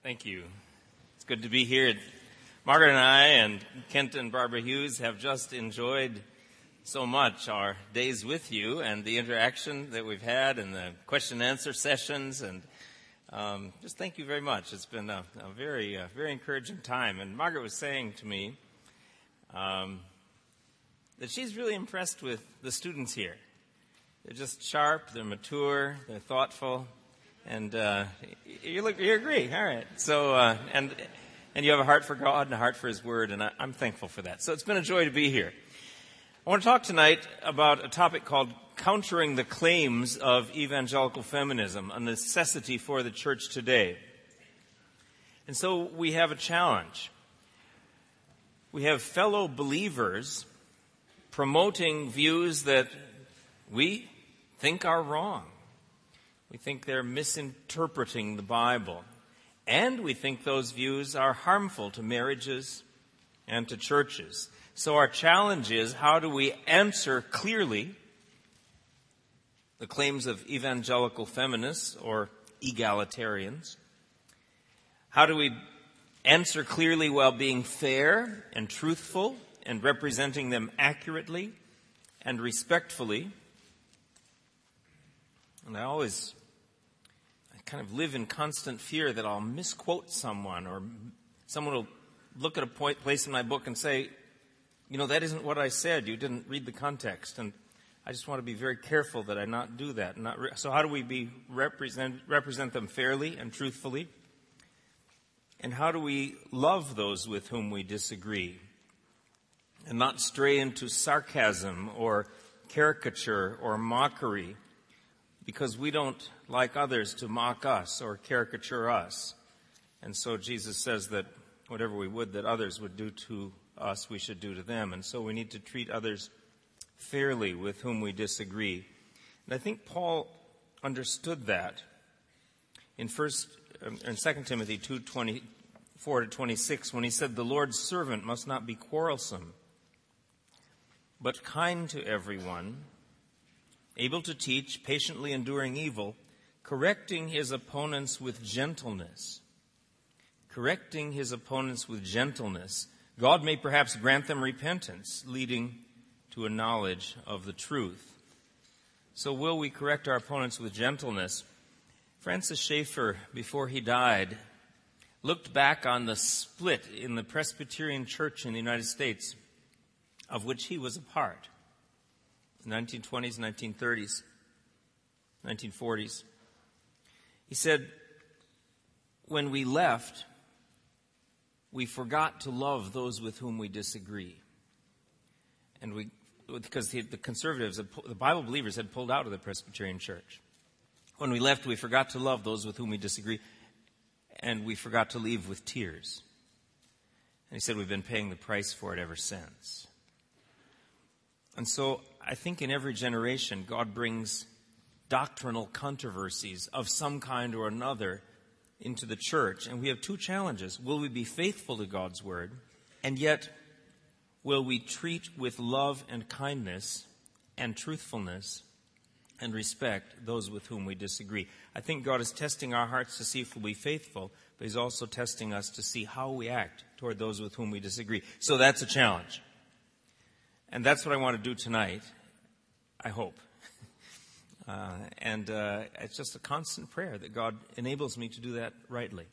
Thank you. It's good to be here. Margaret and I and Kent and Barbara Hughes have just enjoyed so much our days with you and the interaction that we've had and the question and answer sessions. And just thank you very much. It's been a very encouraging time. And Margaret was saying to me that she's really impressed with the students here. They're just sharp, they're mature, they're thoughtful. And you agree, all right. So and you have a heart for God and a heart for His Word, and I'm thankful for that. So it's been a joy to be here. I want to talk tonight about a topic called countering the claims of evangelical feminism, a necessity for the church today. And so we have a challenge. We have fellow believers promoting views that we think are wrong. We think they're misinterpreting the Bible. And we think those views are harmful to marriages and to churches. So our challenge is, how do we answer clearly the claims of evangelical feminists or egalitarians? How do we answer clearly while being fair and truthful and representing them accurately and respectfully? And I kind of live in constant fear that I'll misquote someone, or someone will look at a place in my book and say, that isn't what I said. You didn't read the context. And I just want to be very careful that I not do that. So how do we represent them fairly and truthfully? And how do we love those with whom we disagree and not stray into sarcasm or caricature or mockery, because we don't like others to mock us or caricature us. And so Jesus says that whatever we would that others would do to us, we should do to them. And so we need to treat others fairly with whom we disagree. And I think Paul understood that in 2 Timothy 2:24-26, when he said, "The Lord's servant must not be quarrelsome, but kind to everyone, able to teach, patiently enduring evil, correcting his opponents with gentleness." Correcting his opponents with gentleness. God may perhaps grant them repentance, leading to a knowledge of the truth. So will we correct our opponents with gentleness? Francis Schaeffer, before he died, looked back on the split in the Presbyterian Church in the United States, of which he was a part. 1920s, 1930s, 1940s. He said, when we left, we forgot to love those with whom we disagree. And because the conservatives, the Bible believers, had pulled out of the Presbyterian Church. When we left, we forgot to love those with whom we disagree, and we forgot to leave with tears. And he said, we've been paying the price for it ever since. And so I think in every generation, God brings doctrinal controversies of some kind or another into the church. And we have two challenges. Will we be faithful to God's word? And yet, will we treat with love and kindness and truthfulness and respect those with whom we disagree? I think God is testing our hearts to see if we'll be faithful, but He's also testing us to see how we act toward those with whom we disagree. So that's a challenge. And that's what I want to do tonight, I hope. And it's just a constant prayer that God enables me to do that rightly.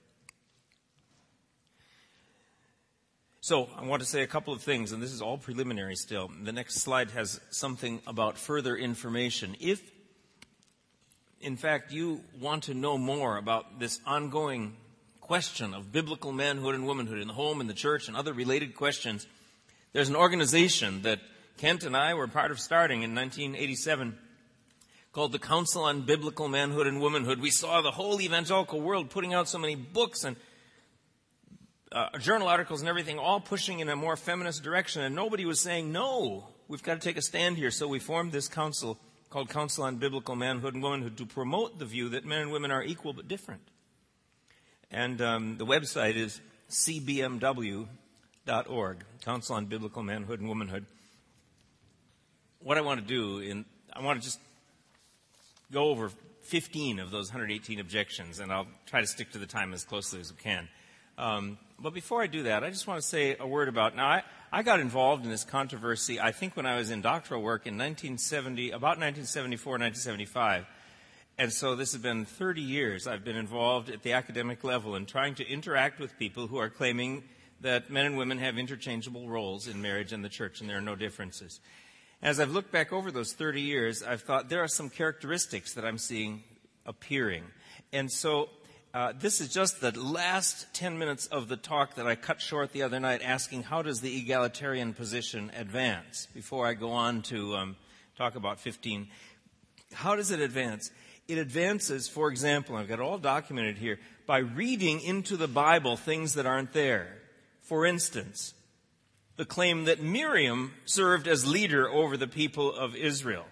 So I want to say a couple of things, and this is all preliminary still. The next slide has something about further information. If, in fact, you want to know more about this ongoing question of biblical manhood and womanhood in the home, in the church, and other related questions, there's an organization that Kent and I were part of starting in 1987 called the Council on Biblical Manhood and Womanhood. We saw the whole evangelical world putting out so many books and journal articles and everything, all pushing in a more feminist direction, and nobody was saying, no, we've got to take a stand here. So we formed this council called Council on Biblical Manhood and Womanhood to promote the view that men and women are equal but different. And the website is cbmw.org, Council on Biblical Manhood and Womanhood. What I want to do, I want to just go over 15 of those 118 objections, and I'll try to stick to the time as closely as we can. But before I do that, I just want to say a word about, now I got involved in this controversy, I think when I was in doctoral work in about 1974, 1975. And so this has been 30 years I've been involved at the academic level in trying to interact with people who are claiming that men and women have interchangeable roles in marriage and the church, and there are no differences. As I've looked back over those 30 years, I've thought there are some characteristics that I'm seeing appearing. And so this is just the last 10 minutes of the talk that I cut short the other night, asking how does the egalitarian position advance, before I go on to talk about 15. How does it advance? It advances, for example, I've got it all documented here, by reading into the Bible things that aren't there. For instance, the claim that Miriam served as leader over the people of Israel.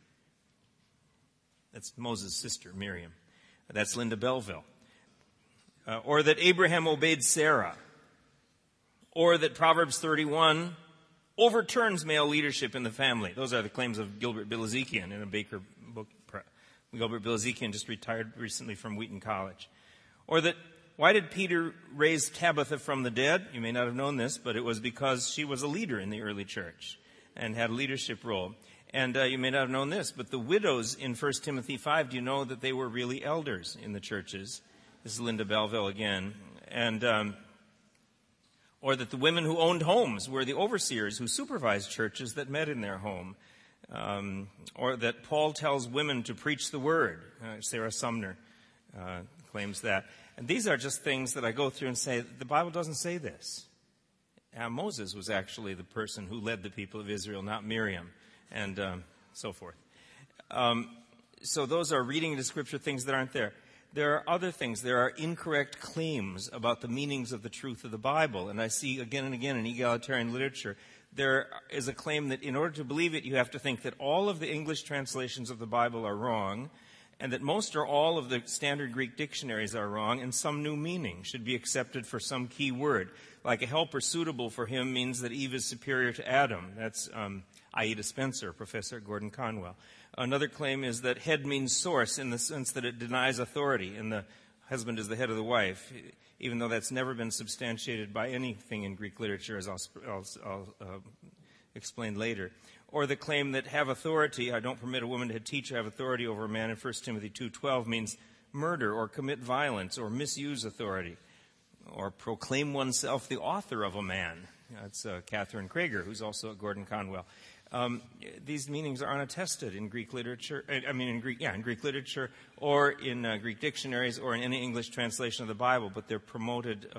That's Moses' sister, Miriam. That's Linda Belleville. Or that Abraham obeyed Sarah. Or that Proverbs 31 overturns male leadership in the family. Those are the claims of Gilbert Bilezikian in a Baker book. Gilbert Bilezikian just retired recently from Wheaton College. Or that, why did Peter raise Tabitha from the dead? You may not have known this, but it was because she was a leader in the early church and had a leadership role. And you may not have known this, but the widows in 1 Timothy 5, do you know that they were really elders in the churches? This is Linda Belleville again. And or that the women who owned homes were the overseers who supervised churches that met in their home. Or that Paul tells women to preach the word. Sarah Sumner claims that. And these are just things that I go through and say, the Bible doesn't say this. Moses was actually the person who led the people of Israel, not Miriam, and so forth. So those are reading into Scripture things that aren't there. There are other things. There are incorrect claims about the meanings of the truth of the Bible. And I see again and again in egalitarian literature, there is a claim that in order to believe it, you have to think that all of the English translations of the Bible are wrong, and that most or all of the standard Greek dictionaries are wrong, and some new meaning should be accepted for some key word. Like a helper suitable for him means that Eve is superior to Adam. That's Aida Spencer, Professor at Gordon Conwell. Another claim is that head means source in the sense that it denies authority, and the husband is the head of the wife, even though that's never been substantiated by anything in Greek literature, as I'll explain later. Or the claim that have authority, I don't permit a woman to teach or have authority over a man in 1 Timothy 2:12 means murder or commit violence or misuse authority or proclaim oneself the author of a man. That's Catherine Krager, who's also at Gordon Conwell. These meanings are unattested in Greek literature, in Greek literature or in Greek dictionaries or in any English translation of the Bible, but they're promoted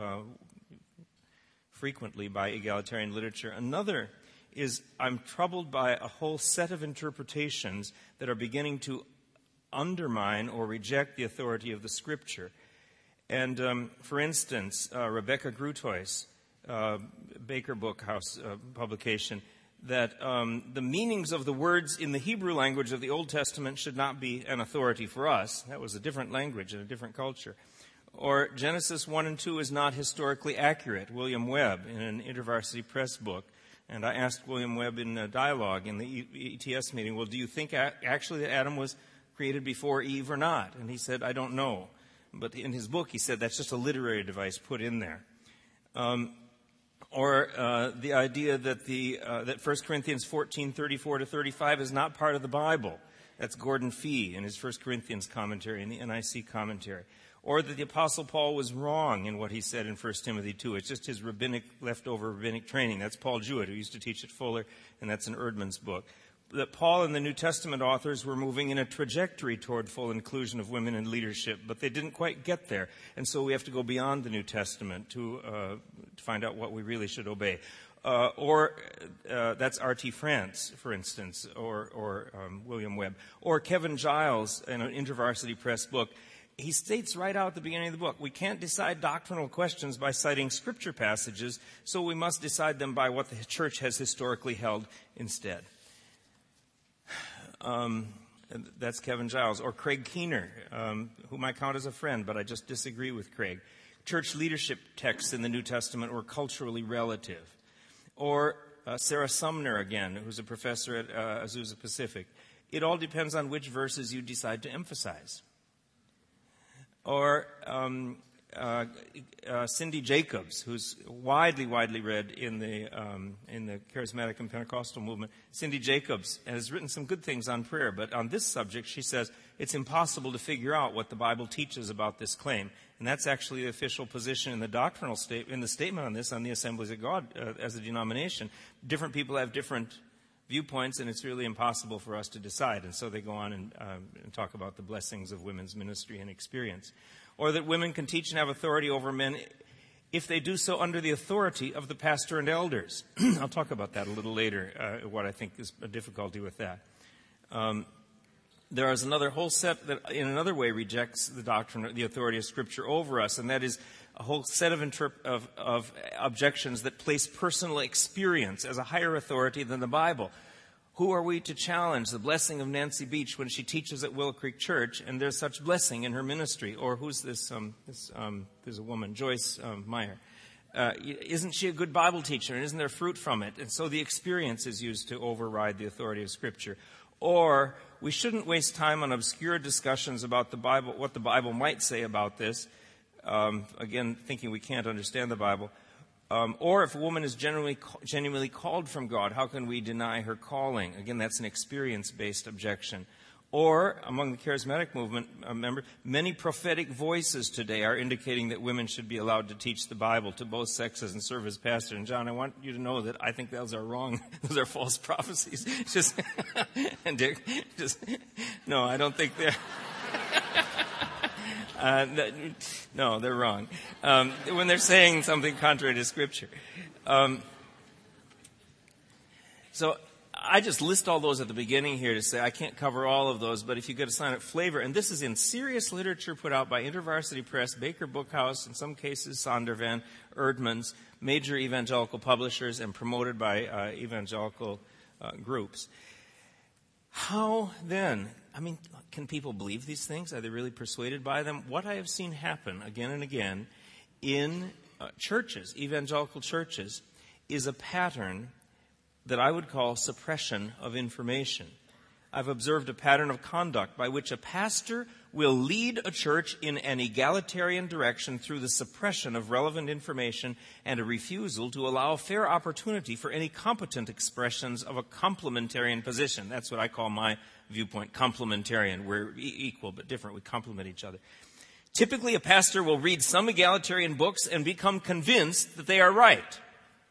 frequently by egalitarian literature. Another is I'm troubled by a whole set of interpretations that are beginning to undermine or reject the authority of the Scripture. And for instance, Rebecca Grutois, Baker Bookhouse publication, that the meanings of the words in the Hebrew language of the Old Testament should not be an authority for us. That was a different language and a different culture. Or Genesis 1 and 2 is not historically accurate, William Webb, in an InterVarsity Press book. And I asked William Webb in a dialogue in the ETS meeting, well, do you think actually that Adam was created before Eve or not? And he said, I don't know. But in his book, he said that's just a literary device put in there. Or the idea that that 1 Corinthians 14:34-35 is not part of the Bible. That's Gordon Fee in his 1 Corinthians commentary, in the NIC commentary. Or that the Apostle Paul was wrong in what he said in 1 Timothy 2. It's just his leftover rabbinic training. That's Paul Jewett, who used to teach at Fuller, and that's in Erdman's book. That Paul and the New Testament authors were moving in a trajectory toward full inclusion of women in leadership, but they didn't quite get there. And so we have to go beyond the New Testament to find out what we really should obey. Or that's R.T. France, for instance, or William Webb. Or Kevin Giles in an InterVarsity Press book. He states right out at the beginning of the book, we can't decide doctrinal questions by citing scripture passages, so we must decide them by what the church has historically held instead. That's Kevin Giles. Or Craig Keener, whom I count as a friend, but I just disagree with Craig. Church leadership texts in the New Testament were culturally relative. Or Sarah Sumner, again, who's a professor at Azusa Pacific. It all depends on which verses you decide to emphasize. Or Cindy Jacobs, who's widely read in the charismatic and Pentecostal movement. Cindy Jacobs has written some good things on prayer, but on this subject, she says it's impossible to figure out what the Bible teaches about this claim. And that's actually the official position in the doctrinal in the statement on this, on the Assemblies of God as a denomination. Different people have different viewpoints, and it's really impossible for us to decide. And so they go on and talk about the blessings of women's ministry and experience. Or that women can teach and have authority over men if they do so under the authority of the pastor and elders. I'll talk about that a little later, what I think is a difficulty with that. There is another whole set that in another way rejects the doctrine, the authority of Scripture over us, and that is a whole set of objections that place personal experience as a higher authority than the Bible. Who are we to challenge the blessing of Nancy Beach when she teaches at Willow Creek Church, and there's such blessing in her ministry? Or who's this? There's a woman, Joyce Meyer. Isn't she a good Bible teacher, and isn't there fruit from it? And so the experience is used to override the authority of Scripture. Or we shouldn't waste time on obscure discussions about the Bible, what the Bible might say about this. Again, thinking we can't understand the Bible. Or if a woman is genuinely called from God, how can we deny her calling? Again, that's an experience-based objection. Or, among the charismatic movement members, many prophetic voices today are indicating that women should be allowed to teach the Bible to both sexes and serve as pastor. And John, I want you to know that I think those are wrong. Those are false prophecies. And Dick, no, I don't think they're... No, they're wrong. When they're saying something contrary to Scripture. So I just list all those at the beginning here to say I can't cover all of those, but if you get a sign of flavor, and this is in serious literature put out by InterVarsity Press, Baker Bookhouse, in some cases Sondervan, Erdman's, major evangelical publishers, and promoted by evangelical groups. How then? I mean, can people believe these things? Are they really persuaded by them? What I have seen happen again and again in churches, evangelical churches, is a pattern that I would call suppression of information. I've observed a pattern of conduct by which a pastor will lead a church in an egalitarian direction through the suppression of relevant information and a refusal to allow fair opportunity for any competent expressions of a complementarian position. That's what I call my viewpoint, complementarian. We're equal but different. We complement each other. Typically, a pastor will read some egalitarian books and become convinced that they are right.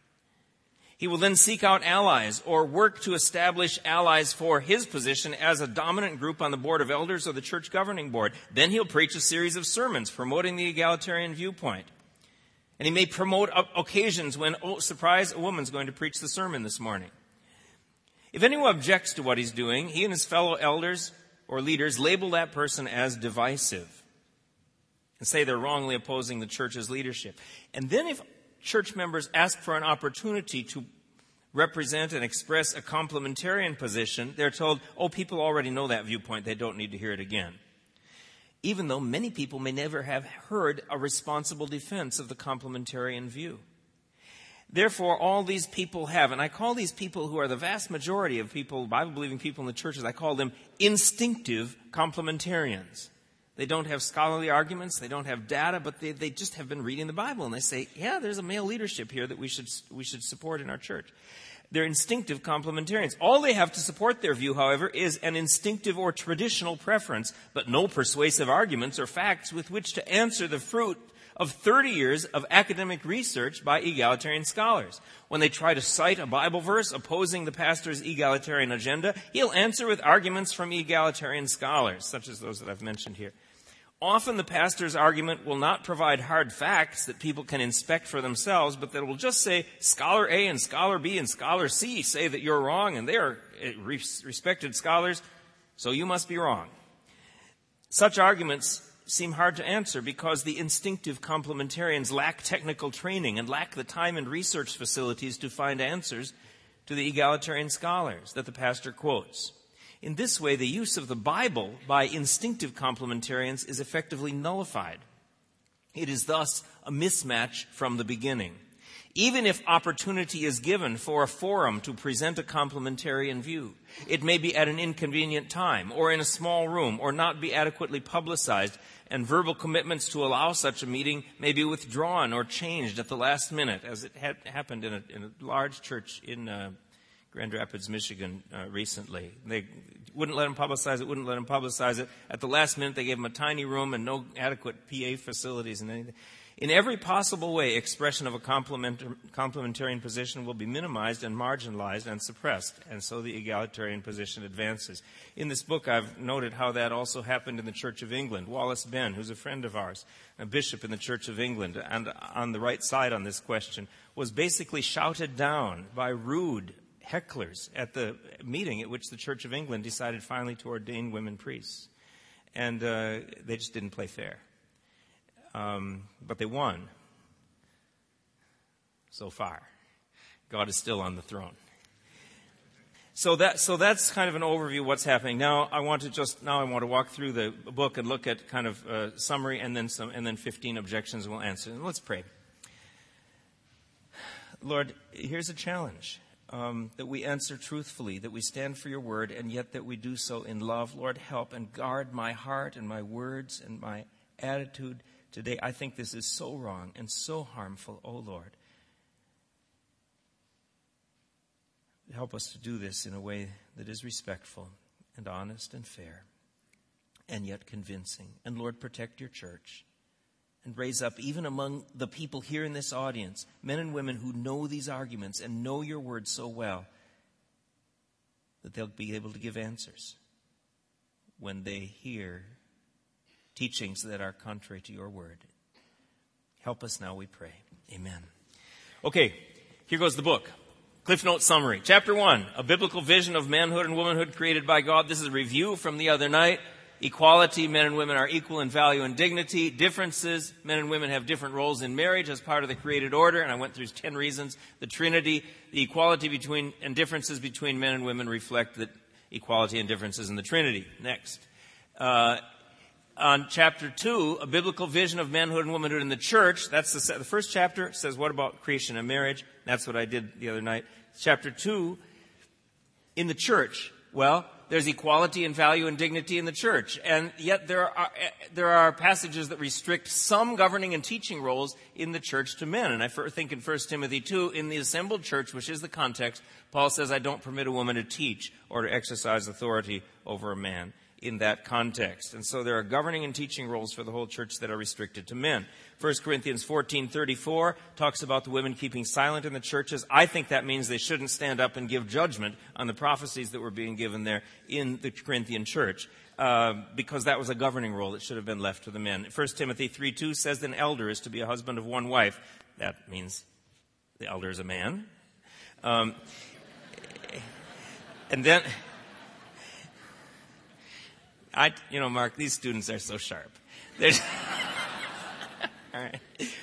He will then seek out allies or work to establish allies for his position as a dominant group on the board of elders or the church governing board. Then he'll preach a series of sermons promoting the egalitarian viewpoint. And he may promote occasions when, oh, surprise, a woman's going to preach the sermon this morning. If anyone objects to what he's doing, he and his fellow elders or leaders label that person as divisive and say they're wrongly opposing the church's leadership. And then if church members ask for an opportunity to represent and express a complementarian position, they're told, oh, people already know that viewpoint. They don't need to hear it again. Even though many people may never have heard a responsible defense of the complementarian view. Therefore, all these people have, and I call these people who are the vast majority of people, Bible-believing people in the churches, I call them instinctive complementarians. They don't have scholarly arguments, they don't have data, but they just have been reading the Bible, and they say, yeah, there's a male leadership here that we should support in our church. They're instinctive complementarians. All they have to support their view, however, is an instinctive or traditional preference, but no persuasive arguments or facts with which to answer the fruit of 30 years of academic research by egalitarian scholars. When they try to cite a Bible verse opposing the pastor's egalitarian agenda, he'll answer with arguments from egalitarian scholars, such as those that I've mentioned here. Often the pastor's argument will not provide hard facts that people can inspect for themselves, but that will just say, Scholar A and Scholar B and Scholar C say that you're wrong, and they are respected scholars, so you must be wrong. Such arguments seem hard to answer because the instinctive complementarians lack technical training and lack the time and research facilities to find answers to the egalitarian scholars that the pastor quotes. In this way, the use of the Bible by instinctive complementarians is effectively nullified. It is thus a mismatch from the beginning. even if opportunity is given for a forum to present a complementarian view. It may be at an inconvenient time, or in a small room, or not be adequately publicized, and verbal commitments to allow such a meeting may be withdrawn or changed at the last minute, as it had happened in a large church in Grand Rapids, Michigan, recently. They wouldn't let them publicize it. At the last minute, they gave them a tiny room and no adequate PA facilities and anything. In every possible way, expression of a complementarian position will be minimized and marginalized and suppressed, and so the egalitarian position advances. In this book, I've noted how that also happened in the Church of England. Wallace Benn, who's a friend of ours, a bishop in the Church of England, and on the right side on this question, was basically shouted down by rude hecklers at the meeting at which the Church of England decided finally to ordain women priests. And they just didn't play fair. But they won. So far. God is still on the throne. So that's kind of an overview of what's happening. Now I want to walk through the book and look at kind of a summary and then 15 objections, and we'll answer. And let's pray. Lord, here's a challenge. That we answer truthfully, that we stand for your word, and yet that we do so in love. Lord, help and guard my heart and my words and my attitude today. I think this is so wrong and so harmful, oh Lord. Help us to do this in a way that is respectful and honest and fair, and yet convincing. And Lord, protect your church. And raise up, even among the people here in this audience, men and women who know these arguments and know your word so well, that they'll be able to give answers when they hear teachings that are contrary to your word. Help us now, we pray. Amen. Okay, here goes the book. Cliff Note summary. Chapter 1, a biblical vision of manhood and womanhood created by God. This is a review from the other night. Equality, men and women are equal in value and dignity. Differences, men and women have different roles in marriage as part of the created order, and I went through 10 reasons. The Trinity, the equality between and differences between men and women reflect the equality and differences in the Trinity. Next. On chapter 2, a biblical vision of manhood and womanhood in the church. That's the first chapter says, what about creation and marriage? That's what I did the other night. Chapter 2, in the church. Well, there's equality and value and dignity in the church. And yet there are passages that restrict some governing and teaching roles in the church to men. And I think in 1 Timothy 2, in the assembled church, which is the context, Paul says, I don't permit a woman to teach or to exercise authority over a man in that context. And so there are governing and teaching roles for the whole church that are restricted to men. 1 Corinthians 14:34 talks about the women keeping silent in the churches. I think that means they shouldn't stand up and give judgment on the prophecies that were being given there in the Corinthian church, because that was a governing role that should have been left to the men. 1 Timothy 3:2 says an elder is to be a husband of one wife. That means the elder is a man. And then, Mark, these students are so sharp. All right.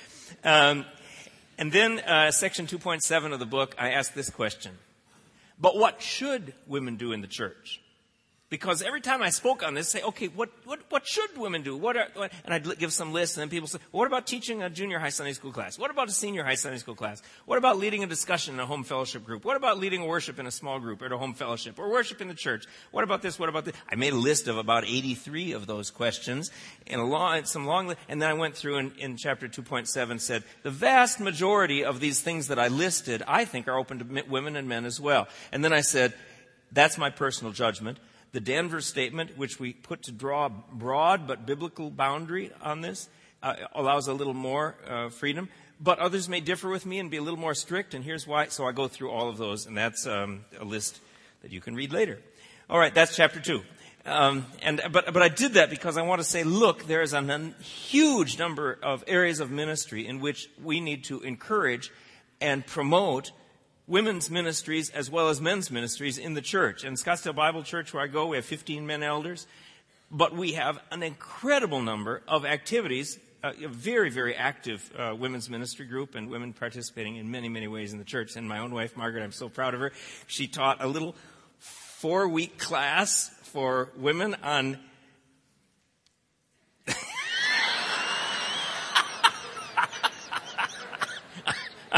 And then section 2.7 of the book, I ask this question. But what should women do in the church? Because every time I spoke on this, say, okay, what should women do? And I'd give some lists, and then people say, well, what about teaching a junior high Sunday school class? What about a senior high Sunday school class? What about leading a discussion in a home fellowship group? What about leading a worship in a small group or at a home fellowship? Or worship in the church? What about this? What about this? I made a list of about 83 of those questions, and and then I went through in chapter 2.7 said, the vast majority of these things that I listed, I think are open to women and men as well. And then I said, that's my personal judgment. The Danvers Statement, which we put to draw a broad but biblical boundary on this, allows a little more freedom. But others may differ with me and be a little more strict, and here's why. So I go through all of those, and that's a list that you can read later. All right, that's chapter 2. But I did that because I want to say, look, there is a huge number of areas of ministry in which we need to encourage and promote women's ministries as well as men's ministries in the church. In Scottsdale Bible Church, where I go, we have 15 men elders, but we have an incredible number of activities, a very, very active women's ministry group and women participating in many, many ways in the church. And my own wife, Margaret, I'm so proud of her. She taught a little 4-week class for women on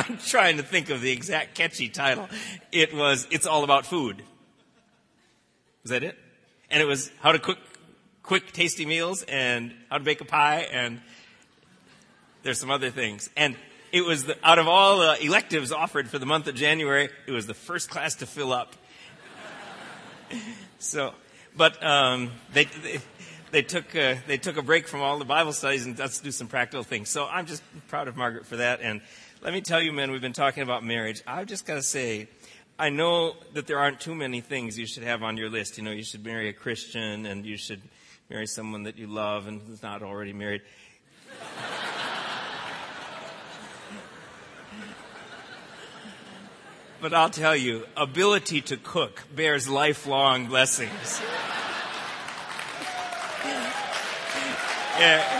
I'm trying to think of the exact catchy title. It's all about food. Was that it? And it was how to cook quick, tasty meals and how to bake a pie, and there's some other things. And it was, out of all the electives offered for the month of January, it was the first class to fill up. So, but they took a break from all the Bible studies and let's do some practical things. So I'm just proud of Margaret for that. And let me tell you, men, we've been talking about marriage. I've just got to say, I know that there aren't too many things you should have on your list. You know, you should marry a Christian and you should marry someone that you love and who's not already married. But I'll tell you, ability to cook bears lifelong blessings. Yeah.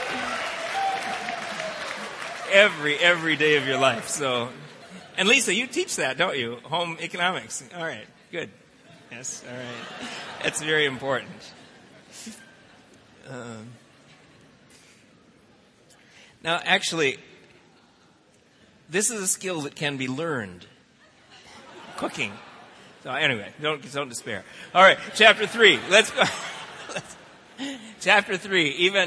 Every day of your life. So, and Lisa, you teach that, don't you? Home economics. All right, good. Yes, all right. That's very important. Now, actually, this is a skill that can be learned. Cooking. So anyway, don't despair. All right, chapter 3. Let's go. Chapter 3.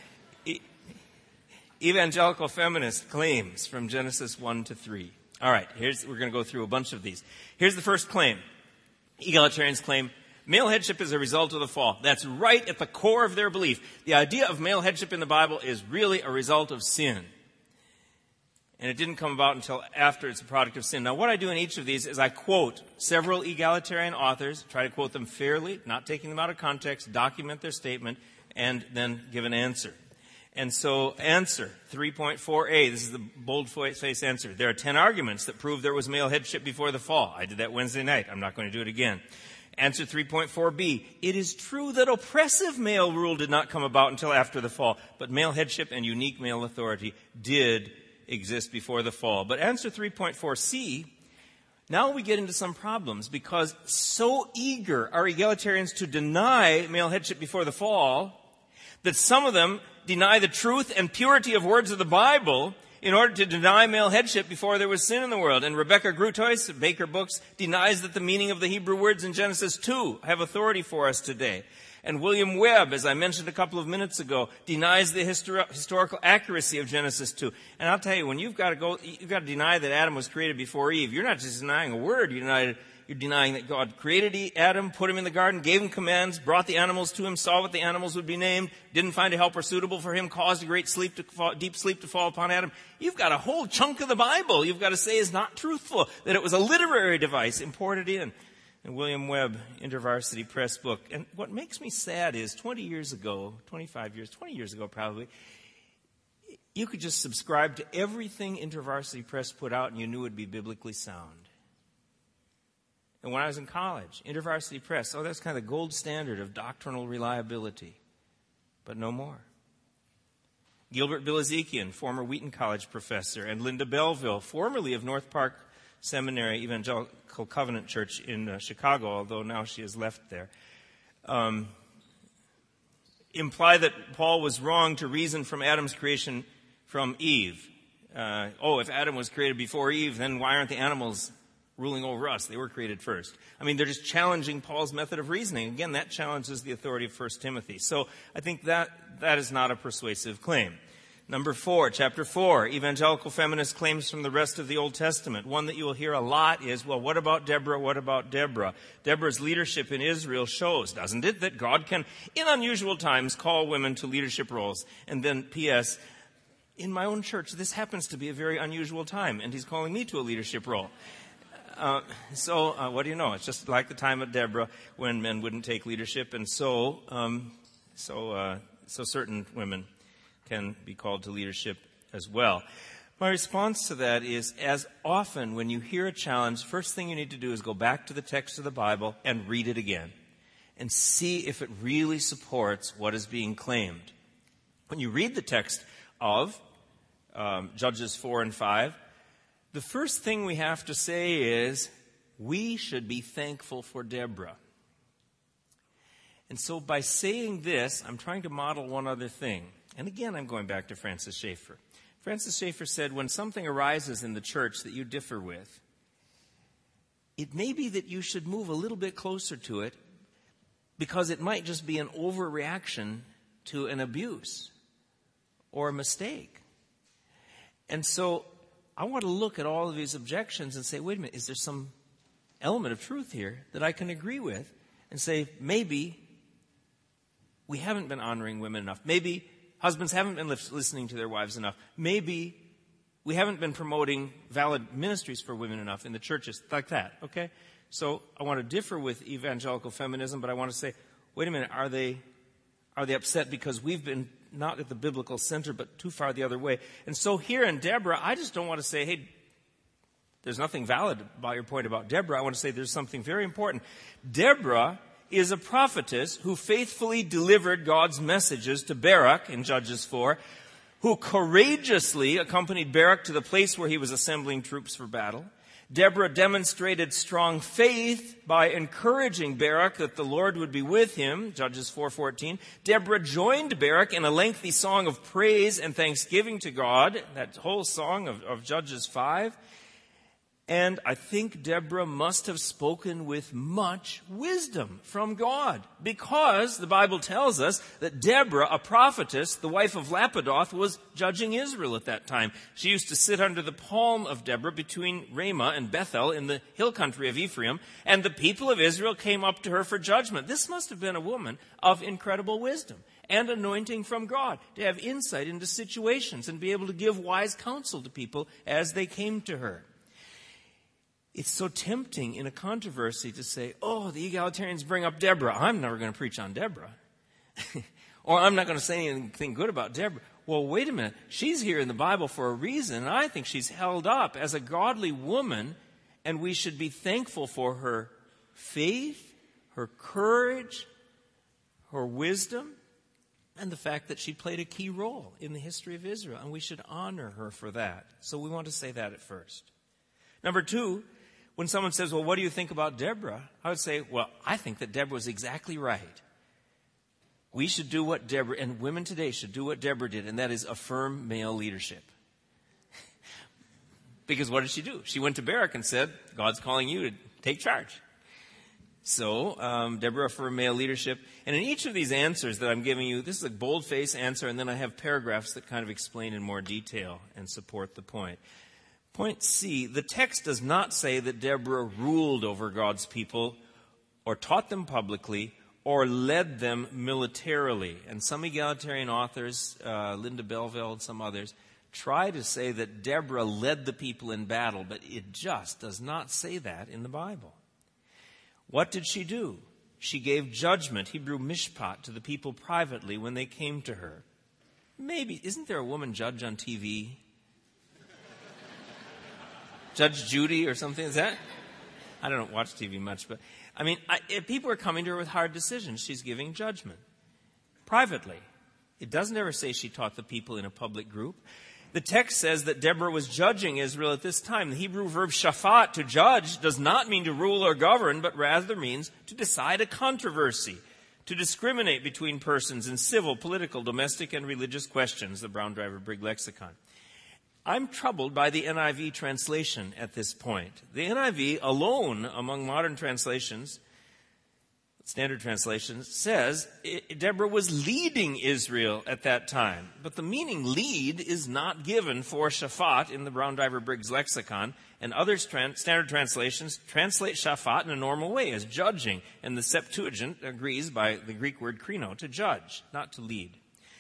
Evangelical feminist claims from Genesis 1 to 3. All right, we're going to go through a bunch of these. Here's the first claim. Egalitarians claim male headship is a result of the fall. That's right at the core of their belief. The idea of male headship in the Bible is really a result of sin. And it didn't come about until after it's a product of sin. Now, what I do in each of these is I quote several egalitarian authors, try to quote them fairly, not taking them out of context, document their statement, and then give an answer. And so, answer 3.4a, this is the bold-faced answer. There are 10 arguments that prove there was male headship before the fall. I did that Wednesday night. I'm not going to do it again. Answer 3.4b, it is true that oppressive male rule did not come about until after the fall, but male headship and unique male authority did exist before the fall. But answer 3.4c, now we get into some problems because so eager are egalitarians to deny male headship before the fall that some of them deny the truth and purity of words of the Bible in order to deny male headship before there was sin in the world. And Rebecca Grutois of Baker Books denies that the meaning of the Hebrew words in Genesis 2 have authority for us today. And William Webb, as I mentioned a couple of minutes ago, denies the historical accuracy of Genesis 2. And I'll tell you, when you've got to deny that Adam was created before Eve, you're not just denying a word, you're denying that God created Adam, put him in the garden, gave him commands, brought the animals to him, saw what the animals would be named, didn't find a helper suitable for him, caused a great deep sleep to fall upon Adam. You've got a whole chunk of the Bible you've got to say is not truthful, that it was a literary device imported in. And William Webb, InterVarsity Press book. And what makes me sad is 20 years ago probably, you could just subscribe to everything InterVarsity Press put out and you knew it would be biblically sound. And when I was in college, InterVarsity Press, that's kind of the gold standard of doctrinal reliability. But no more. Gilbert Bilezikian, former Wheaton College professor, and Linda Belleville, formerly of North Park Seminary Evangelical Covenant Church in Chicago, although now she has left there, imply that Paul was wrong to reason from Adam's creation from Eve. If Adam was created before Eve, then why aren't the animals ruling over us? They were created first. I mean, they're just challenging Paul's method of reasoning. Again, that challenges the authority of 1 Timothy. So I think that is not a persuasive claim. Number 4, chapter 4, evangelical feminist claims from the rest of the Old Testament. One that you will hear a lot is, what about Deborah? What about Deborah? Deborah's leadership in Israel shows, doesn't it, that God can, in unusual times, call women to leadership roles. And then, P.S., in my own church, this happens to be a very unusual time, and he's calling me to a leadership role. What do you know? It's just like the time of Deborah when men wouldn't take leadership, and so certain women can be called to leadership as well. My response to that is, as often when you hear a challenge, first thing you need to do is go back to the text of the Bible and read it again and see if it really supports what is being claimed. When you read the text of Judges 4 and 5, the first thing we have to say is, we should be thankful for Deborah. And so by saying this, I'm trying to model one other thing. And again, I'm going back to Francis Schaeffer. Francis Schaeffer said, when something arises in the church that you differ with, it may be that you should move a little bit closer to it because it might just be an overreaction to an abuse or a mistake. And so I want to look at all of these objections and say, wait a minute, is there some element of truth here that I can agree with and say, maybe we haven't been honoring women enough. Maybe husbands haven't been listening to their wives enough. Maybe we haven't been promoting valid ministries for women enough in the churches, like that, okay? So I want to differ with evangelical feminism, but I want to say, wait a minute, are they upset because we've been not at the biblical center, but too far the other way? And so here in Deborah, I just don't want to say, hey, there's nothing valid about your point about Deborah. I want to say there's something very important. Deborah is a prophetess who faithfully delivered God's messages to Barak in Judges 4, who courageously accompanied Barak to the place where he was assembling troops for battle. Deborah demonstrated strong faith by encouraging Barak that the Lord would be with him, Judges 4:14. Deborah joined Barak in a lengthy song of praise and thanksgiving to God, that whole song of Judges 5. And I think Deborah must have spoken with much wisdom from God, because the Bible tells us that Deborah, a prophetess, the wife of Lapidoth, was judging Israel at that time. She used to sit under the palm of Deborah between Ramah and Bethel in the hill country of Ephraim, and the people of Israel came up to her for judgment. This must have been a woman of incredible wisdom and anointing from God to have insight into situations and be able to give wise counsel to people as they came to her. It's so tempting in a controversy to say, oh, the egalitarians bring up Deborah. I'm never going to preach on Deborah. Or I'm not going to say anything good about Deborah. Well, wait a minute. She's here in the Bible for a reason, and I think she's held up as a godly woman, and we should be thankful for her faith, her courage, her wisdom, and the fact that she played a key role in the history of Israel, and we should honor her for that. So we want to say that at first. Number two, when someone says, well, what do you think about Deborah? I would say, well, I think that Deborah was exactly right. We should do what Deborah, and women today should do what Deborah did, and that is affirm male leadership. Because what did she do? She went to Barak and said, God's calling you to take charge. So Deborah affirmed male leadership. And in each of these answers that I'm giving you, this is a boldface answer, and then I have paragraphs that kind of explain in more detail and support the point. Point C, the text does not say that Deborah ruled over God's people or taught them publicly or led them militarily. And some egalitarian authors, Linda Belleville and some others, try to say that Deborah led the people in battle, but it just does not say that in the Bible. What did she do? She gave judgment, Hebrew mishpat, to the people privately when they came to her. Maybe, isn't there a woman judge on TV? Judge Judy or something, is that? I don't watch TV much, but I mean, if people are coming to her with hard decisions, she's giving judgment privately. It doesn't ever say she taught the people in a public group. The text says that Deborah was judging Israel at this time. The Hebrew verb shaphat, to judge, does not mean to rule or govern, but rather means to decide a controversy, to discriminate between persons in civil, political, domestic, and religious questions, the Brown Driver Briggs lexicon. I'm troubled by the NIV translation at this point. The NIV alone among modern translations, standard translations, says Deborah was leading Israel at that time. But the meaning lead is not given for shaphat in the Brown Driver Briggs lexicon, and other standard translations translate shaphat in a normal way as judging, and the Septuagint agrees by the Greek word krino, to judge, not to lead.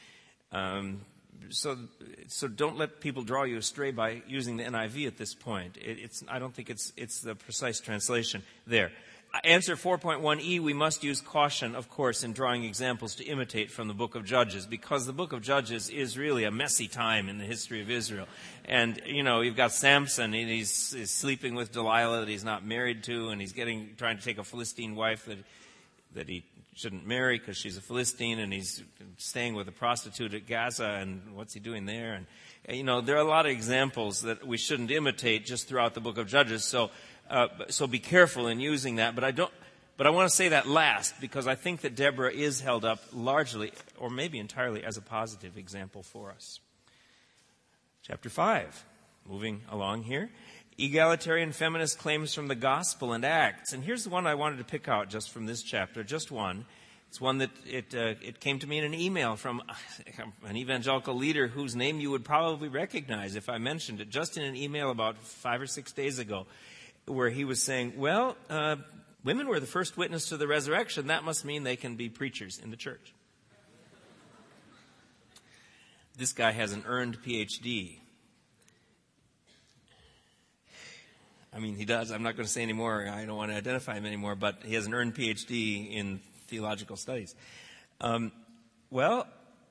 So don't let people draw you astray by using the NIV at this point. I don't think it's the precise translation there. Answer 4.1e, we must use caution, of course, in drawing examples to imitate from the book of Judges, because the book of Judges is really a messy time in the history of Israel. And, you know, you've got Samson, and he's sleeping with Delilah that he's not married to, and he's trying to take a Philistine wife that he shouldn't marry because she's a Philistine, and he's staying with a prostitute at Gaza, and what's he doing there? And, you know, there are a lot of examples that we shouldn't imitate just throughout the book of Judges, so be careful in using that. But But I want to say that last because I think that Deborah is held up largely, or maybe entirely, as a positive example for us. Chapter 5, moving along here. Egalitarian feminist claims from the Gospel and Acts. And here's the one I wanted to pick out just from this chapter, just one. It's one that it came to me in an email from an evangelical leader whose name you would probably recognize if I mentioned it, just in an email about 5 or 6 days ago, where he was saying, well, women were the first witness to the resurrection. That must mean they can be preachers in the church. This guy has an earned PhD. I mean, he does. I'm not going to say any more. I don't want to identify him anymore, but he has an earned PhD in theological studies. Let's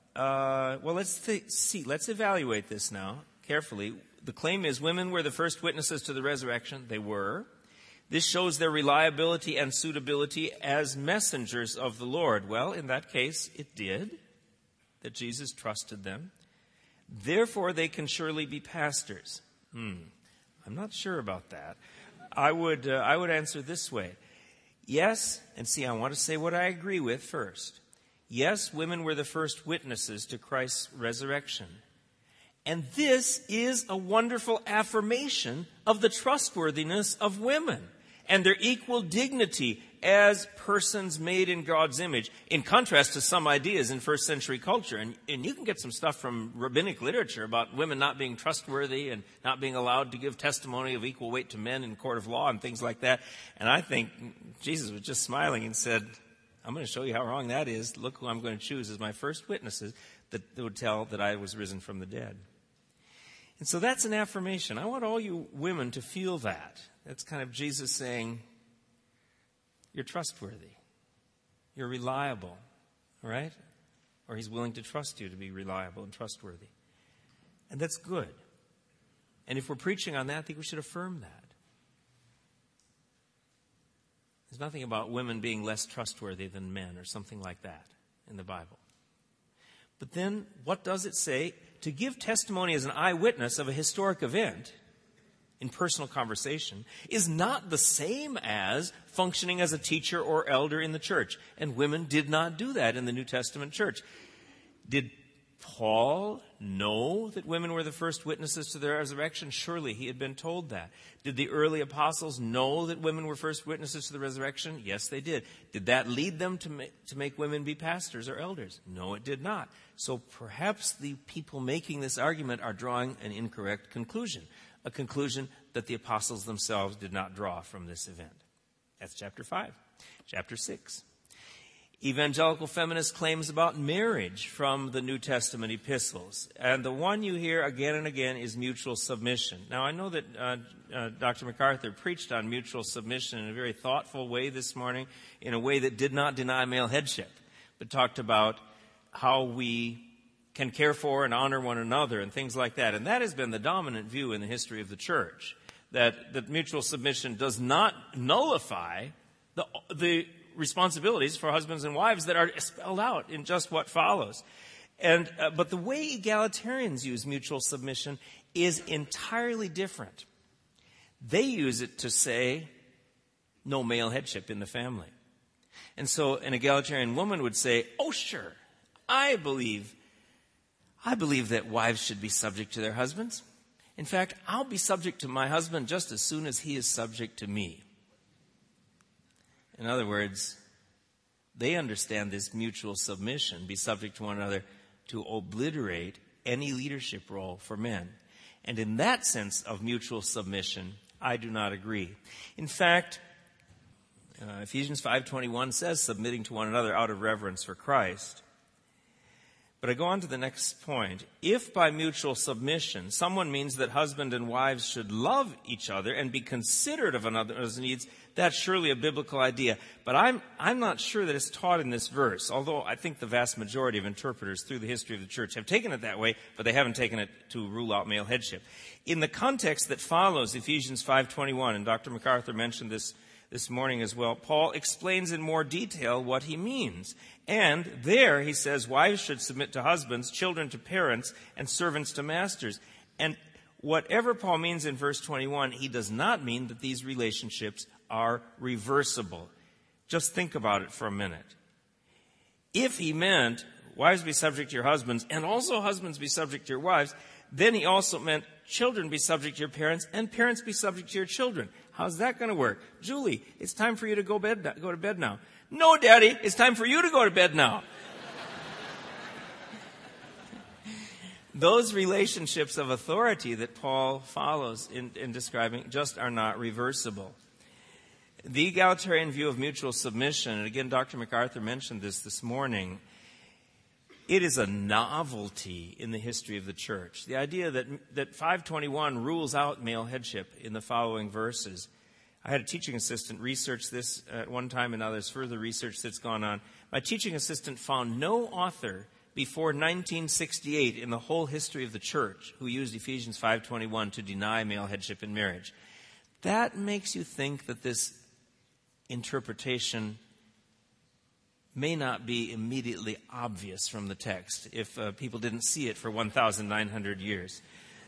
see. Let's evaluate this now carefully. The claim is women were the first witnesses to the resurrection. They were. This shows their reliability and suitability as messengers of the Lord. Well, in that case, it did, that Jesus trusted them. Therefore, they can surely be pastors. I'm not sure about that. I would answer this way. Yes, and see, I want to say what I agree with first. Yes, women were the first witnesses to Christ's resurrection. And this is a wonderful affirmation of the trustworthiness of women and their equal dignity as persons made in God's image, in contrast to some ideas in first century culture. And you can get some stuff from rabbinic literature about women not being trustworthy and not being allowed to give testimony of equal weight to men in court of law and things like that. And I think Jesus was just smiling and said, I'm going to show you how wrong that is. Look who I'm going to choose as my first witnesses that would tell that I was risen from the dead. And so that's an affirmation. I want all you women to feel that. That's kind of Jesus saying, you're trustworthy. You're reliable. All right? Or he's willing to trust you to be reliable and trustworthy. And that's good. And if we're preaching on that, I think we should affirm that. There's nothing about women being less trustworthy than men or something like that in the Bible. But then, what does it say? To give testimony as an eyewitness of a historic event in personal conversation is not the same as functioning as a teacher or elder in the church. And women did not do that in the New Testament church. Did Paul know that women were the first witnesses to the resurrection? Surely he had been told that. Did the early apostles know that women were first witnesses to the resurrection? Yes, they did. Did that lead them to make women be pastors or elders? No, it did not. So perhaps the people making this argument are drawing an incorrect conclusion, a conclusion that the apostles themselves did not draw from this event. That's chapter 5. Chapter 6. Evangelical feminist claims about marriage from the New Testament epistles. And the one you hear again and again is mutual submission. Now, I know that Dr. MacArthur preached on mutual submission in a very thoughtful way this morning, in a way that did not deny male headship, but talked about how we can care for and honor one another and things like that. And that has been the dominant view in the history of the church, that mutual submission does not nullify the responsibilities for husbands and wives that are spelled out in just what follows. And but the way egalitarians use mutual submission is entirely different. They use it to say no male headship in the family. And so an egalitarian woman would say, oh, sure, I believe that wives should be subject to their husbands. In fact, I'll be subject to my husband just as soon as he is subject to me. In other words, they understand this mutual submission, be subject to one another, to obliterate any leadership role for men. And in that sense of mutual submission, I do not agree. In fact, Ephesians 5:21 says submitting to one another out of reverence for Christ. But I go on to the next point. If by mutual submission someone means that husband and wives should love each other and be considerate of another's needs, that's surely a biblical idea. But I'm not sure that it's taught in this verse, although I think the vast majority of interpreters through the history of the church have taken it that way, but they haven't taken it to rule out male headship. In the context that follows Ephesians 5:21, and Dr. MacArthur mentioned this morning as well, Paul explains in more detail what he means. And there he says wives should submit to husbands, children to parents, and servants to masters. And whatever Paul means in verse 21, he does not mean that these relationships are reversible. Just think about it for a minute. If he meant, wives be subject to your husbands, and also husbands be subject to your wives, then he also meant children be subject to your parents, and parents be subject to your children. How's that going to work? Julie, it's time for you to go to bed now. No, Daddy, it's time for you to go to bed now. Those relationships of authority that Paul follows in describing just are not reversible. The egalitarian view of mutual submission, and again, Dr. MacArthur mentioned this morning, it is a novelty in the history of the church. The idea that 521 rules out male headship in the following verses. I had a teaching assistant research this at one time, and now there's further research that's gone on. My teaching assistant found no author before 1968 in the whole history of the church who used Ephesians 5:21 to deny male headship in marriage. That makes you think that this interpretation may not be immediately obvious from the text if people didn't see it for 1,900 years.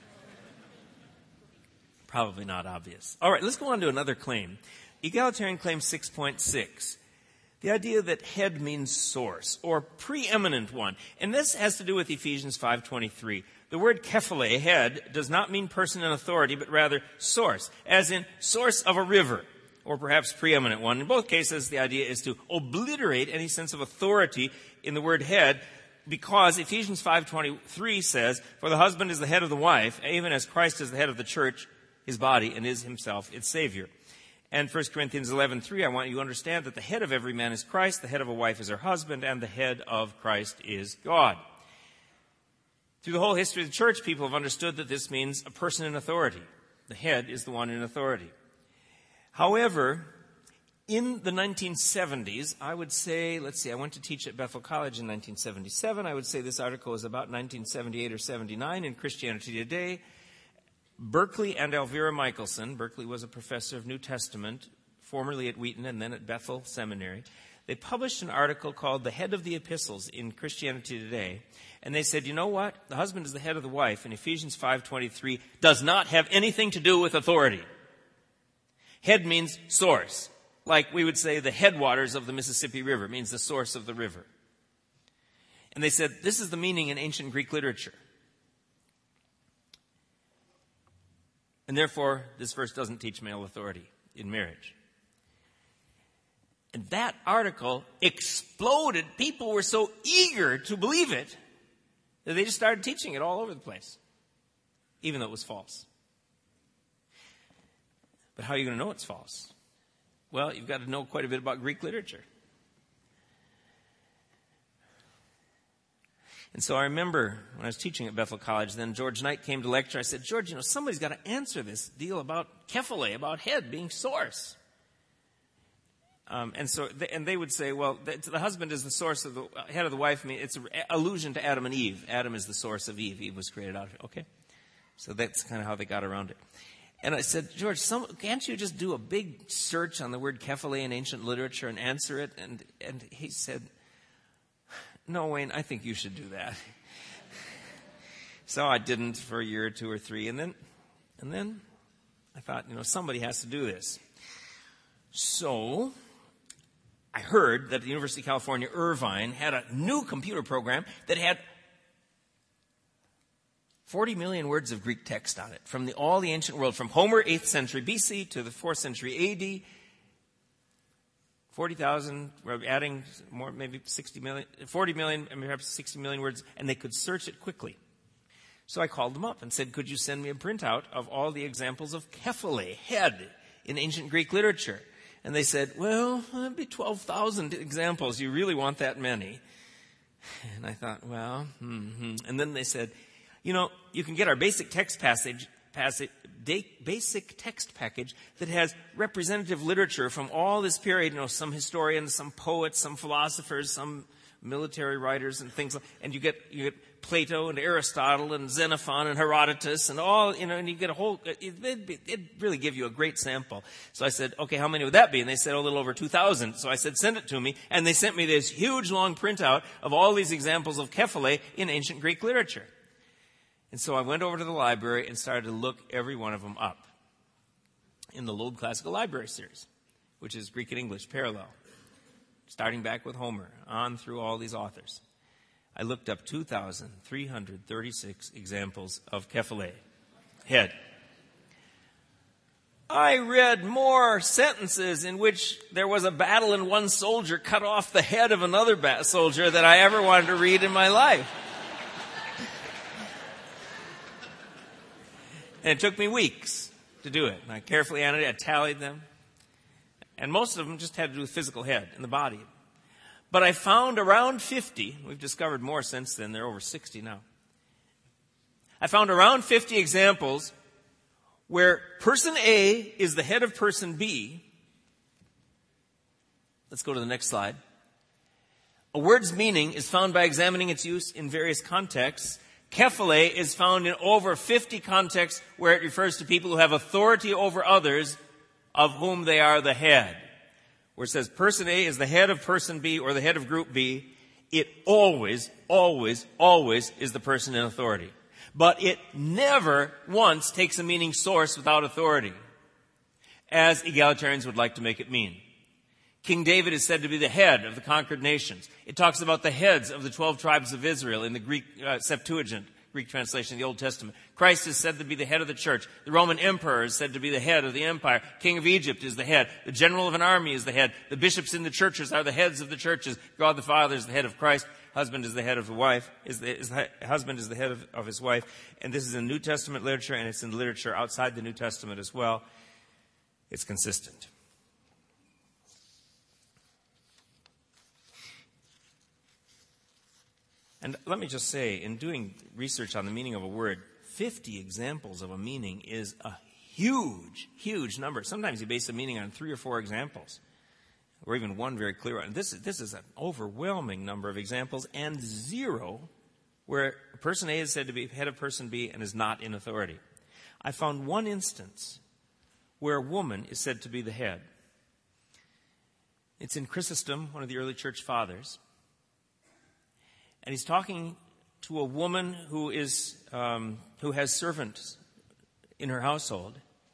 Probably not obvious. All right, let's go on to another claim. Egalitarian claim 6.6. The idea that head means source, or preeminent one. And this has to do with Ephesians 5:23. The word kephale, head, does not mean person in authority, but rather source, as in source of a river, or perhaps preeminent one. In both cases, the idea is to obliterate any sense of authority in the word head, because Ephesians 5:23 says, for the husband is the head of the wife, even as Christ is the head of the church, his body, and is himself its Savior. And 1 Corinthians 11:3, I want you to understand that the head of every man is Christ, the head of a wife is her husband, and the head of Christ is God. Through the whole history of the church, people have understood that this means a person in authority. The head is the one in authority. However, in the 1970s, I would say, I went to teach at Bethel College in 1977. I would say this article is about 1978 or 79 in Christianity Today. Berkeley and Elvira Michelson, Berkeley was a professor of New Testament, formerly at Wheaton and then at Bethel Seminary. They published an article called The Head of the Epistles in Christianity Today. And they said, you know what? The husband is the head of the wife, and Ephesians 5:23 does not have anything to do with authority. Head means source. Like we would say the headwaters of the Mississippi River means the source of the river. And they said, this is the meaning in ancient Greek literature. And therefore, this verse doesn't teach male authority in marriage. And that article exploded. People were so eager to believe it that they just started teaching it all over the place, even though it was false. But how are you going to know it's false? Well, you've got to know quite a bit about Greek literature. And so I remember when I was teaching at Bethel College, then George Knight came to lecture. I said, George, somebody's got to answer this deal about kephale, about head being source. And they would say, well, the husband is the source of the head of the wife. I mean, it's an allusion to Adam and Eve. Adam is the source of Eve. Eve was created out of it. Okay. So that's kind of how they got around it. And I said, George, can't you just do a big search on the word kephale in ancient literature and answer it? And he said, no, Wayne, I think you should do that. So I didn't for a year or two or three. And then I thought, somebody has to do this. So I heard that the University of California, Irvine had a new computer program that had 40 million words of Greek text on it from all the ancient world, from Homer, 8th century BC to the 4th century AD. 40,000, we're adding more, maybe 60 million, 40 million, and perhaps 60 million words, and they could search it quickly. So I called them up and said, could you send me a printout of all the examples of kephale, head, in ancient Greek literature? And they said, well, that'd be 12,000 examples. You really want that many? And I thought, well, And then they said, you can get our basic text basic text package that has representative literature from all this period, some historians, some poets, some philosophers, some military writers and things, and you get Plato and Aristotle and Xenophon and Herodotus and all, and you get a whole, it'd really give you a great sample. So I said, okay, how many would that be? And they said, a little over 2,000. So I said, send it to me. And they sent me this huge long printout of all these examples of kephale in ancient Greek literature. And so I went over to the library and started to look every one of them up in the Loeb Classical Library series, which is Greek and English parallel. starting back with Homer, on through all these authors. I looked up 2,336 examples of kephale, head. I read more sentences in which there was a battle and one soldier cut off the head of another soldier than I ever wanted to read in my life. And it took me weeks to do it. And I carefully annotated, I tallied them. And most of them just had to do with physical head and the body. But I found around 50, we've discovered more since then, there are over 60 now. I found around 50 examples where person A is the head of person B. Let's go to the next slide. A word's meaning is found by examining its use in various contexts. Kephale is found in over 50 contexts where it refers to people who have authority over others of whom they are the head. Where it says person A is the head of person B or the head of group B, it always, always, always is the person in authority. But it never once takes a meaning source without authority, as egalitarians would like to make it mean. King David is said to be the head of the conquered nations. It talks about the heads of the 12 tribes of Israel in the Greek Septuagint, Greek translation of the Old Testament. Christ is said to be the head of the church. The Roman emperor is said to be the head of the empire. King of Egypt is the head. The general of an army is the head. The bishops in the churches are the heads of the churches. God the Father is the head of Christ. Husband is the head of the wife. Husband is the head of his wife. And this is in New Testament literature, and it's in literature outside the New Testament as well. It's consistent. And let me just say, in doing research on the meaning of a word, 50 examples of a meaning is a huge, huge number. Sometimes you base a meaning on 3 or 4 examples, or even one very clear one. This is an overwhelming number of examples, and 0 where person A is said to be head of person B and is not in authority. I found one instance where a woman is said to be the head. It's in Chrysostom, one of the early church fathers. And he's talking to a woman who has servants in her household.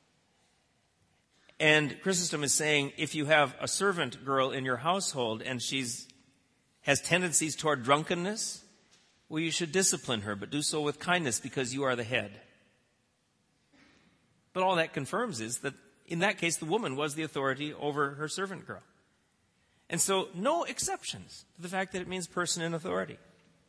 And Chrysostom is saying, if you have a servant girl in your household and has tendencies toward drunkenness, well, you should discipline her, but do so with kindness because you are the head. But all that confirms is that in that case, the woman was the authority over her servant girl. And so no exceptions to the fact that it means person in authority.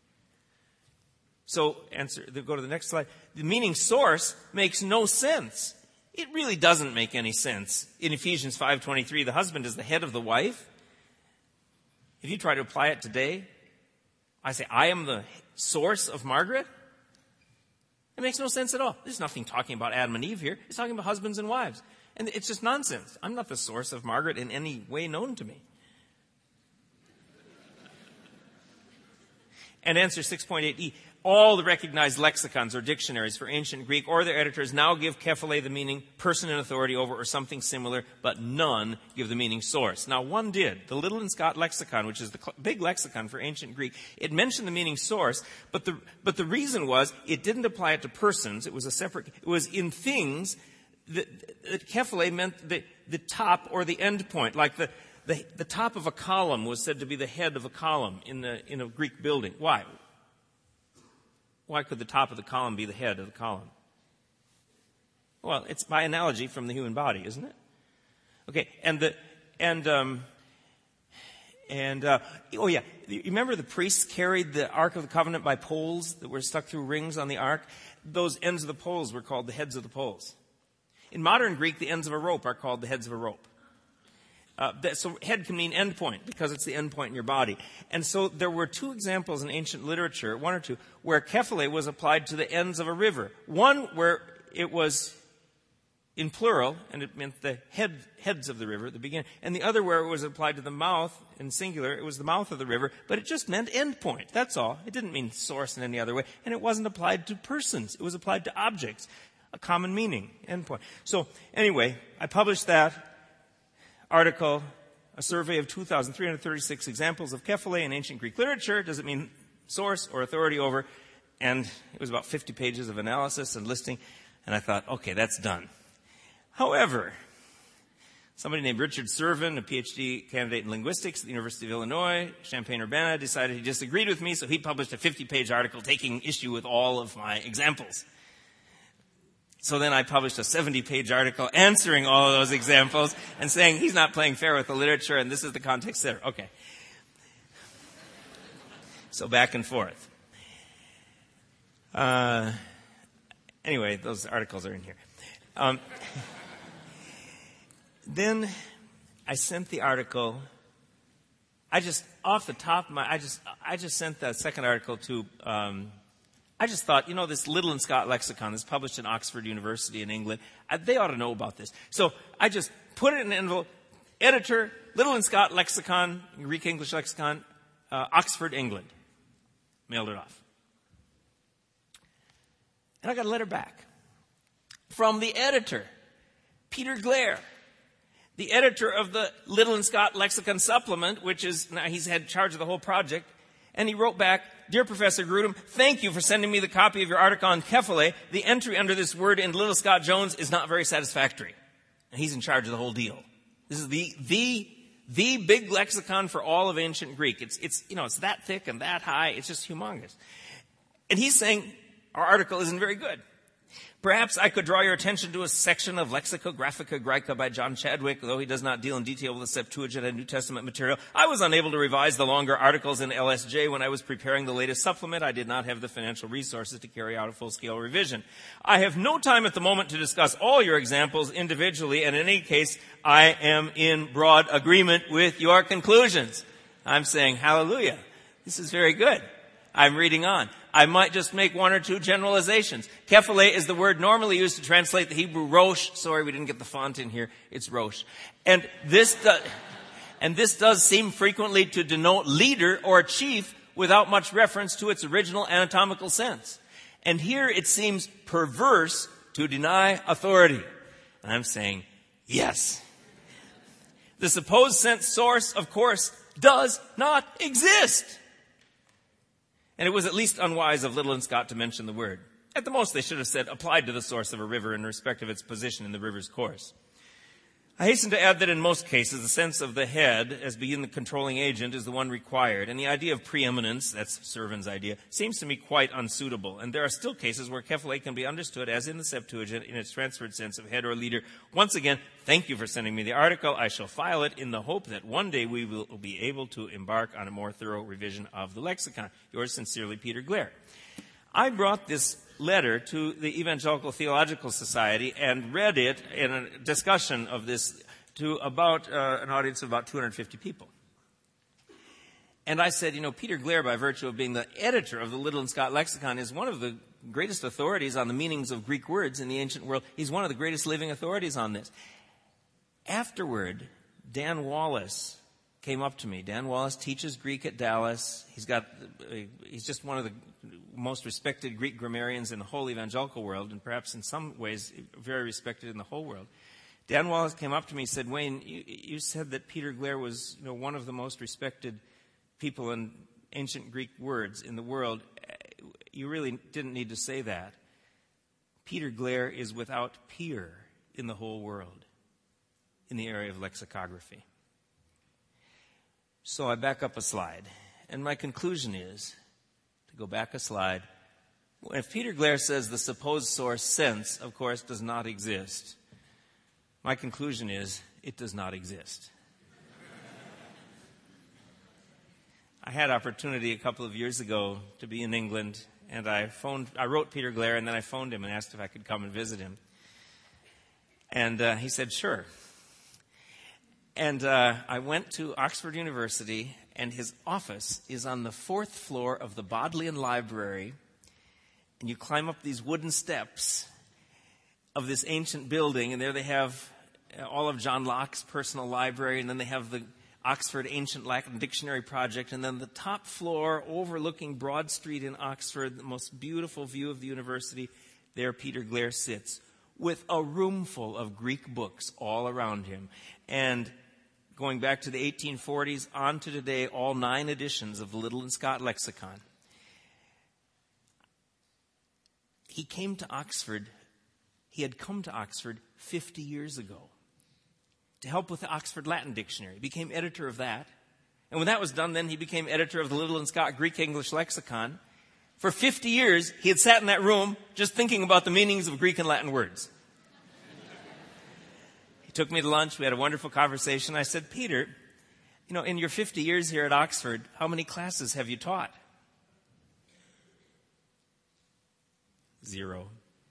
So go to the next slide. The meaning source makes no sense. It really doesn't make any sense. In Ephesians 5:23, the husband is the head of the wife. If you try to apply it today, I say, I am the source of Margaret. It makes no sense at all. There's nothing talking about Adam and Eve here. It's talking about husbands and wives. And it's just nonsense. I'm not the source of Margaret in any way known to me. And answer 6.8e. All the recognized lexicons or dictionaries for ancient Greek or their editors now give kephale the meaning person in authority over or something similar, but none give the meaning source. Now, one did. The Liddell and Scott lexicon, which is the big lexicon for ancient Greek, it mentioned the meaning source, but the reason was it didn't apply it to persons. It was it was in things that kephale meant the top or the end point, like the top of a column was said to be the head of a column in a Greek building. Why? Why could the top of the column be the head of the column? Well, it's by analogy from the human body, isn't it? Okay, you remember the priests carried the Ark of the Covenant by poles that were stuck through rings on the Ark? Those ends of the poles were called the heads of the poles. In modern Greek, the ends of a rope are called the heads of a rope. So head can mean end point because it's the end point in your body. And so there were 2 examples in ancient literature, 1 or 2, where kephale was applied to the ends of a river. One where it was in plural, and it meant the heads of the river at the beginning. And the other where it was applied to the mouth, in singular, it was the mouth of the river, but it just meant end point. That's all. It didn't mean source in any other way. And it wasn't applied to persons. It was applied to objects. A common meaning, end point. So anyway, I published that article, a survey of 2,336 examples of kephale in ancient Greek literature. Does it mean source or authority over? And it was about 50 pages of analysis and listing. And I thought, okay, that's done. However, Somebody named Richard Servin, a PhD candidate in linguistics at the University of Illinois, Champaign-Urbana, decided he disagreed with me, so he published a 50-page article taking issue with all of my examples. So then I published a 70-page article answering all of those examples and saying he's not playing fair with the literature and this is the context there. Okay. So back and forth. Anyway, those articles are in here. Then I sent the article. I just sent that second article to, I just thought, this Liddell and Scott lexicon is published in Oxford University in England. They ought to know about this. So I just put it in an envelope. Editor, Liddell and Scott lexicon, Greek English lexicon, Oxford, England. Mailed it off. And I got a letter back from the editor, Peter Glare, the editor of the Liddell and Scott Lexicon Supplement, which is, now he's had charge of the whole project. And he wrote back, "Dear Professor Grudem, thank you for sending me the copy of your article on Kephale. The entry under this word in Liddell Scott Jones is not very satisfactory." And he's in charge of the whole deal. This is the big lexicon for all of ancient Greek. It's that thick and that high. It's just humongous. And he's saying our article isn't very good. Perhaps I could draw your attention to a section of Lexicographica Graeca by John Chadwick, though he does not deal in detail with the Septuagint and New Testament material. I was unable to revise the longer articles in LSJ when I was preparing the latest supplement. I did not have the financial resources to carry out a full-scale revision. I have no time at the moment to discuss all your examples individually, and in any case, I am in broad agreement with your conclusions. I'm saying, hallelujah. This is very good. I'm reading on. I might just make one or two generalizations. Kephale is the word normally used to translate the Hebrew Rosh. Sorry, we didn't get the font in here. It's Rosh. And this does seem frequently to denote leader or chief without much reference to its original anatomical sense. And here it seems perverse to deny authority. And I'm saying, yes. The supposed sense source, of course, does not exist. And it was at least unwise of Liddell and Scott to mention the word. At the most, they should have said applied to the source of a river in respect of its position in the river's course. I hasten to add that in most cases, the sense of the head as being the controlling agent is the one required, and the idea of preeminence, that's Servin's idea, seems to me quite unsuitable. And there are still cases where Kephale can be understood as in the Septuagint in its transferred sense of head or leader. Once again, thank you for sending me the article. I shall file it in the hope that one day we will be able to embark on a more thorough revision of the lexicon. Yours sincerely, Peter Glare. I brought this letter to the Evangelical Theological Society and read it in a discussion of this to about an audience of about 250 people. And I said, Peter Glare, by virtue of being the editor of the Liddell and Scott Lexicon, is one of the greatest authorities on the meanings of Greek words in the ancient world. He's one of the greatest living authorities on this. Afterward, Dan Wallace came up to me. Dan Wallace teaches Greek at Dallas. He's just one of the most respected Greek grammarians in the whole evangelical world, and perhaps in some ways very respected in the whole world. Dan Wallace came up to me and said, "Wayne, you said that Peter Glare was one of the most respected people in ancient Greek words in the world. You really didn't need to say that. Peter Glare is without peer in the whole world in the area of lexicography." So I back up a slide, and my conclusion is, to go back a slide, if Peter Glare says the supposed source sense, of course, does not exist, my conclusion is it does not exist. I had opportunity a couple of years ago to be in England, and I wrote Peter Glare, and then I phoned him and asked if I could come and visit him. And he said, sure. And I went to Oxford University, and his office is on the 4th floor of the Bodleian Library. And you climb up these wooden steps of this ancient building, and there they have all of John Locke's personal library, and then they have the Oxford Ancient Latin Dictionary Project, and then the top floor overlooking Broad Street in Oxford, the most beautiful view of the university, there Peter Glare sits with a room full of Greek books all around him. And going back to the 1840s on to today, all 9 editions of the Liddell and Scott Lexicon. He had come to Oxford 50 years ago. to help with the Oxford Latin Dictionary. He became editor of that. And when that was done, then he became editor of the Liddell and Scott Greek-English Lexicon. For 50 years, he had sat in that room just thinking about the meanings of Greek and Latin words. He took me to lunch. We had a wonderful conversation. I said, Peter, in your 50 years here at Oxford, how many classes have you taught? 0.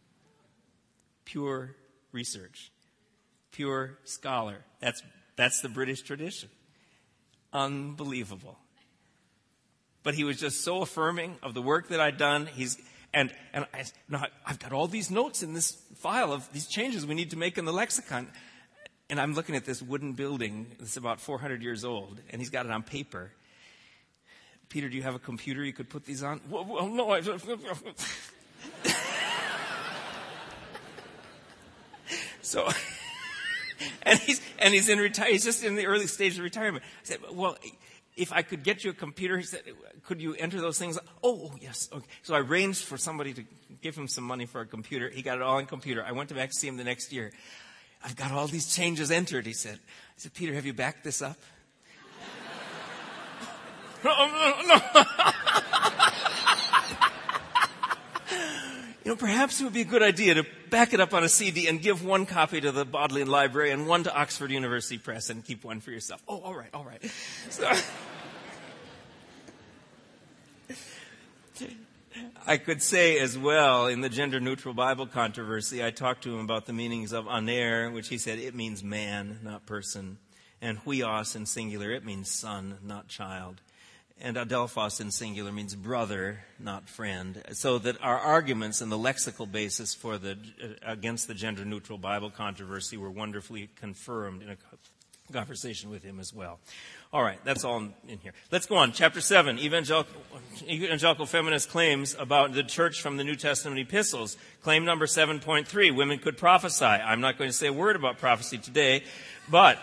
Pure research. Pure scholar. That's the British tradition. Unbelievable. But he was just so affirming of the work that I'd done. I've got all these notes in this file of these changes we need to make in the lexicon. And I'm looking at this wooden building that's about 400 years old, and he's got it on paper. Peter, do you have a computer you could put these on? Well, no. So, and he's just in the early stage of retirement. I said, well, if I could get you a computer, he said, could you enter those things? Oh, yes. Okay. So I arranged for somebody to give him some money for a computer. He got it all on computer. I went back to see him the next year. I've got all these changes entered, he said. I said, Peter, have you backed this up? No. Perhaps it would be a good idea to back it up on a CD and give one copy to the Bodleian Library and one to Oxford University Press and keep one for yourself. Oh, all right. So, I could say as well, in the gender-neutral Bible controversy, I talked to him about the meanings of aner, which he said it means man, not person, and huios in singular, it means son, not child. And adelphos in singular means brother, not friend. So that our arguments and the lexical basis for against the gender-neutral Bible controversy were wonderfully confirmed in a conversation with him as well. All right, that's all in here. Let's go on. Chapter 7, evangelical feminist claims about the church from the New Testament epistles. Claim number 7.3, women could prophesy. I'm not going to say a word about prophecy today, but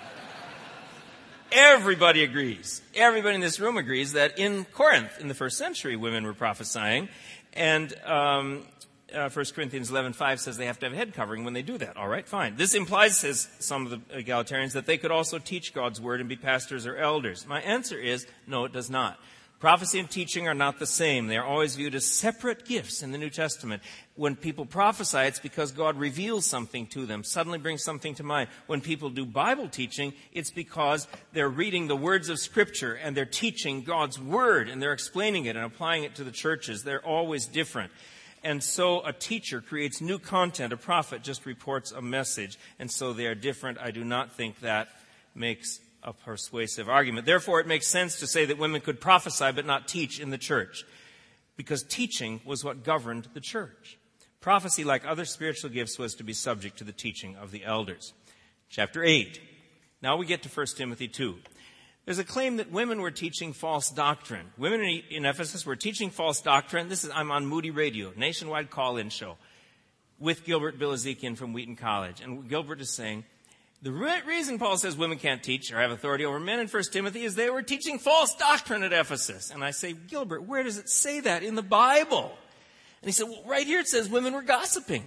everybody agrees. Everybody in this room agrees that in Corinth, in the first century, women were prophesying. And 1 Corinthians 11:5 says they have to have a head covering when they do that. All right, fine. This implies, says some of the egalitarians, that they could also teach God's word and be pastors or elders. My answer is, no, it does not. Prophecy and teaching are not the same. They are always viewed as separate gifts in the New Testament. When people prophesy, it's because God reveals something to them, suddenly brings something to mind. When people do Bible teaching, it's because they're reading the words of Scripture and they're teaching God's word and they're explaining it and applying it to the churches. They're always different. And so a teacher creates new content. A prophet just reports a message. And so they are different. I do not think that makes a persuasive argument. Therefore, it makes sense to say that women could prophesy but not teach in the church, because teaching was what governed the church. Prophecy, like other spiritual gifts, was to be subject to the teaching of the elders. Chapter 8. Now we get to 1 Timothy 2. There's a claim that women were teaching false doctrine. Women in Ephesus were teaching false doctrine. I'm on Moody Radio, nationwide call-in show, with Gilbert Bilezikian from Wheaton College. And Gilbert is saying, the reason Paul says women can't teach or have authority over men in 1 Timothy is they were teaching false doctrine at Ephesus. And I say, Gilbert, where does it say that in the Bible? And he said, well, right here it says women were gossiping.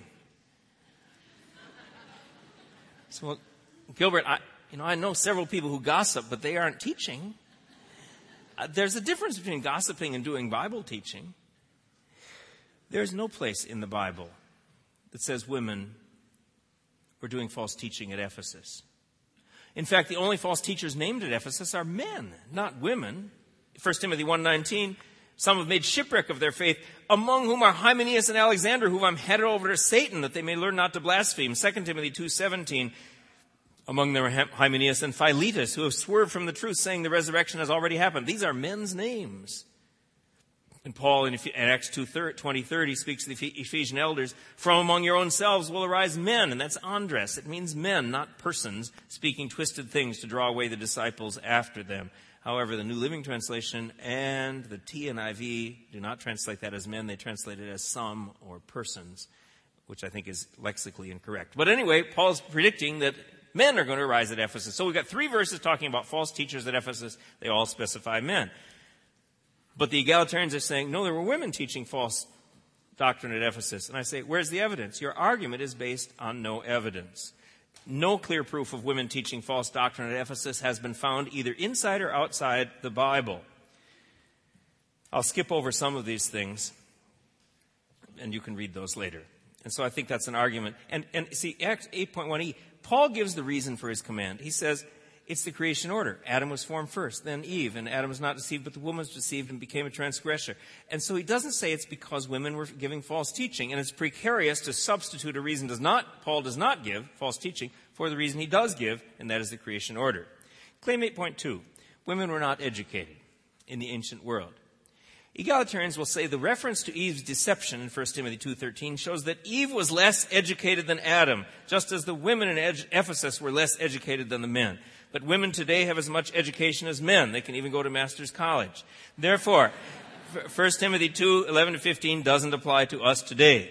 So, well, Gilbert, I know several people who gossip, but they aren't teaching. There's a difference between gossiping and doing Bible teaching. There's no place in the Bible that says women were doing false teaching at Ephesus. In fact, the only false teachers named at Ephesus are men, not women. 1 Timothy 1:19, some have made shipwreck of their faith, among whom are Hymenaeus and Alexander, whom I'm headed over to Satan, that they may learn not to blaspheme. 2 Timothy 2:17, among them are Hymenaeus and Philetus, who have swerved from the truth, saying the resurrection has already happened. These are men's names. And Paul in Acts 20:30 speaks to the Ephesian elders, from among your own selves will arise men, and that's andres. It means men, not persons, speaking twisted things to draw away the disciples after them. However, the New Living Translation and the TNIV do not translate that as men. They translate it as some or persons, which I think is lexically incorrect. But anyway, Paul's predicting that men are going to arise at Ephesus. So we've got 3 verses talking about false teachers at Ephesus. They all specify men. But the egalitarians are saying, no, there were women teaching false doctrine at Ephesus. And I say, where's the evidence? Your argument is based on no evidence. No clear proof of women teaching false doctrine at Ephesus has been found either inside or outside the Bible. I'll skip over some of these things, and you can read those later. And so I think that's an argument. And see, Acts 8.1e, Paul gives the reason for his command. He says, it's the creation order. Adam was formed first, then Eve. And Adam was not deceived, but the woman was deceived and became a transgressor. And so he doesn't say it's because women were giving false teaching. And it's precarious to substitute a reason Paul does not give, false teaching, for the reason he does give, and that is the creation order. Claim 8.2, women were not educated in the ancient world. Egalitarians will say the reference to Eve's deception in 1 Timothy 2:13 shows that Eve was less educated than Adam, just as the women in Ephesus were less educated than the men. But women today have as much education as men. They can even go to master's college. Therefore, 1 Timothy 2:11-15 doesn't apply to us today.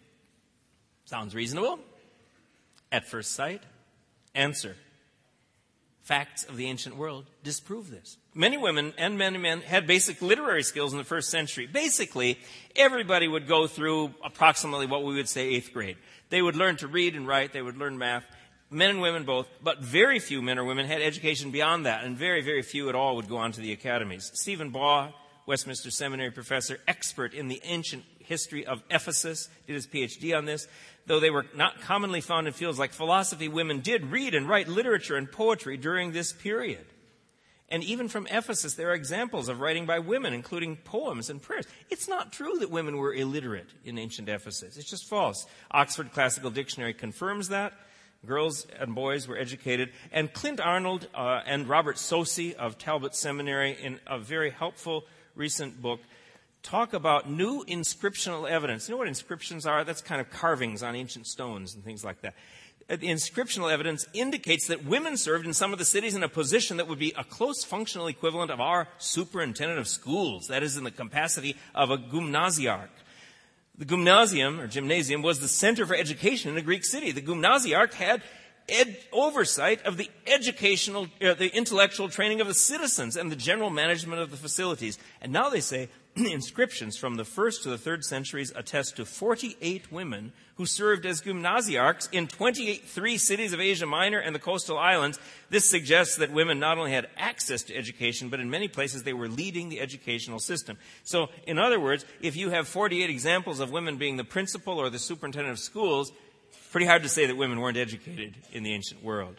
Sounds reasonable? At first sight? Answer. Facts of the ancient world disprove this. Many women and many men had basic literary skills in the first century. Basically, everybody would go through approximately what we would say 8th grade. They would learn to read and write. They would learn math. Men and women both. But very few men or women had education beyond that. And very, very few at all would go on to the academies. Stephen Baugh, Westminster Seminary professor, expert in the ancient history of Ephesus, did his PhD on this. Though they were not commonly found in fields like philosophy, women did read and write literature and poetry during this period. And even from Ephesus, there are examples of writing by women, including poems and prayers. It's not true that women were illiterate in ancient Ephesus. It's just false. Oxford Classical Dictionary confirms that. Girls and boys were educated. And Clint Arnold and Robert Sosi of Talbot Seminary, in a very helpful recent book, talk about new inscriptional evidence. You know what inscriptions are? That's kind of carvings on ancient stones and things like that. The inscriptional evidence indicates that women served in some of the cities in a position that would be a close functional equivalent of our superintendent of schools. That is, in the capacity of a gymnasiarch. The gymnasium was the center for education in a Greek city. The gymnasiarch had oversight of the the intellectual training of the citizens and the general management of the facilities. And now they say inscriptions from the 1st to the 3rd centuries attest to 48 women who served as gymnasiarchs in 23 cities of Asia Minor and the coastal islands. This suggests that women not only had access to education, but in many places they were leading the educational system. So, in other words, if you have 48 examples of women being the principal or the superintendent of schools, pretty hard to say that women weren't educated in the ancient world.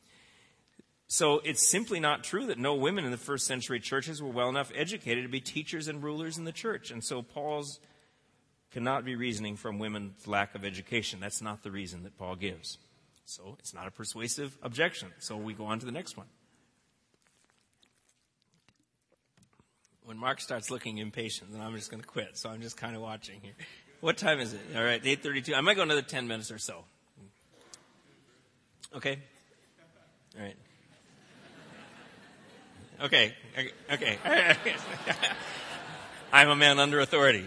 So it's simply not true that no women in the first century churches were well enough educated to be teachers and rulers in the church. And so Paul's cannot be reasoning from women's lack of education. That's not the reason that Paul gives. So it's not a persuasive objection. So we go on to the next one. When Mark starts looking impatient, then I'm just going to quit. So I'm just kind of watching here. What time is it? All right, 8:32. I might go another 10 minutes or so. Okay? All right. Okay. I'm a man under authority.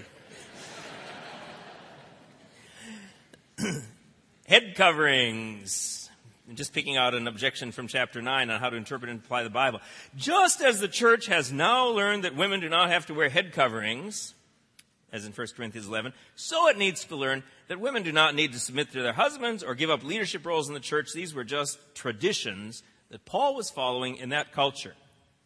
Head coverings. I'm just picking out an objection from chapter 9 on how to interpret and apply the Bible. Just as the church has now learned that women do not have to wear head coverings, as in 1 Corinthians 11, so it needs to learn that women do not need to submit to their husbands or give up leadership roles in the church. These were just traditions that Paul was following in that culture.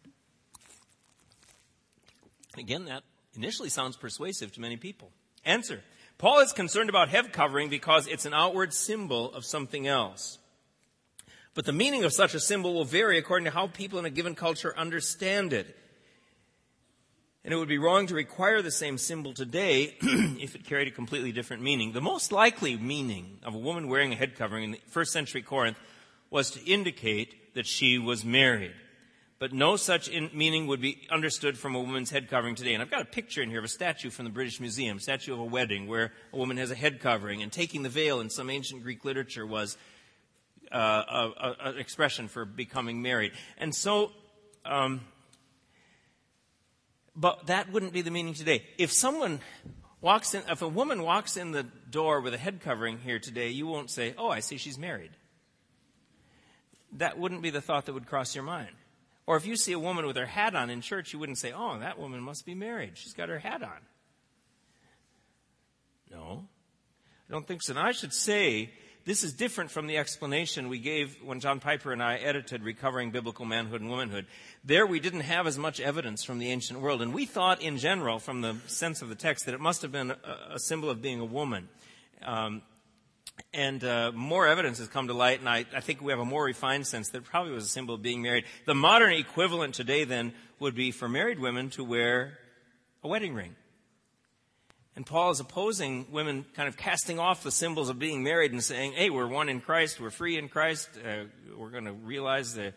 Again, that initially sounds persuasive to many people. Answer. Paul is concerned about head covering because it's an outward symbol of something else. But the meaning of such a symbol will vary according to how people in a given culture understand it. And it would be wrong to require the same symbol today if it carried a completely different meaning. The most likely meaning of a woman wearing a head covering in the first century Corinth was to indicate that she was married. But no such meaning would be understood from a woman's head covering today. And I've got a picture in here of a statue from the British Museum, a statue of a wedding where a woman has a head covering. And taking the veil in some ancient Greek literature was an expression for becoming married. And so, but that wouldn't be the meaning today. If a woman walks in the door with a head covering here today, you won't say, oh, I see she's married. That wouldn't be the thought that would cross your mind. Or if you see a woman with her hat on in church, you wouldn't say, oh, that woman must be married. She's got her hat on. No, I don't think so. And I should say this is different from the explanation we gave when John Piper and I edited Recovering Biblical Manhood and Womanhood. There we didn't have as much evidence from the ancient world, and we thought in general, from the sense of the text, that it must have been a symbol of being a woman. More evidence has come to light, and I think we have a more refined sense that it probably was a symbol of being married. The modern equivalent today, then, would be for married women to wear a wedding ring. And Paul is opposing women kind of casting off the symbols of being married and saying, hey, we're one in Christ, we're free in Christ, we're going to realize the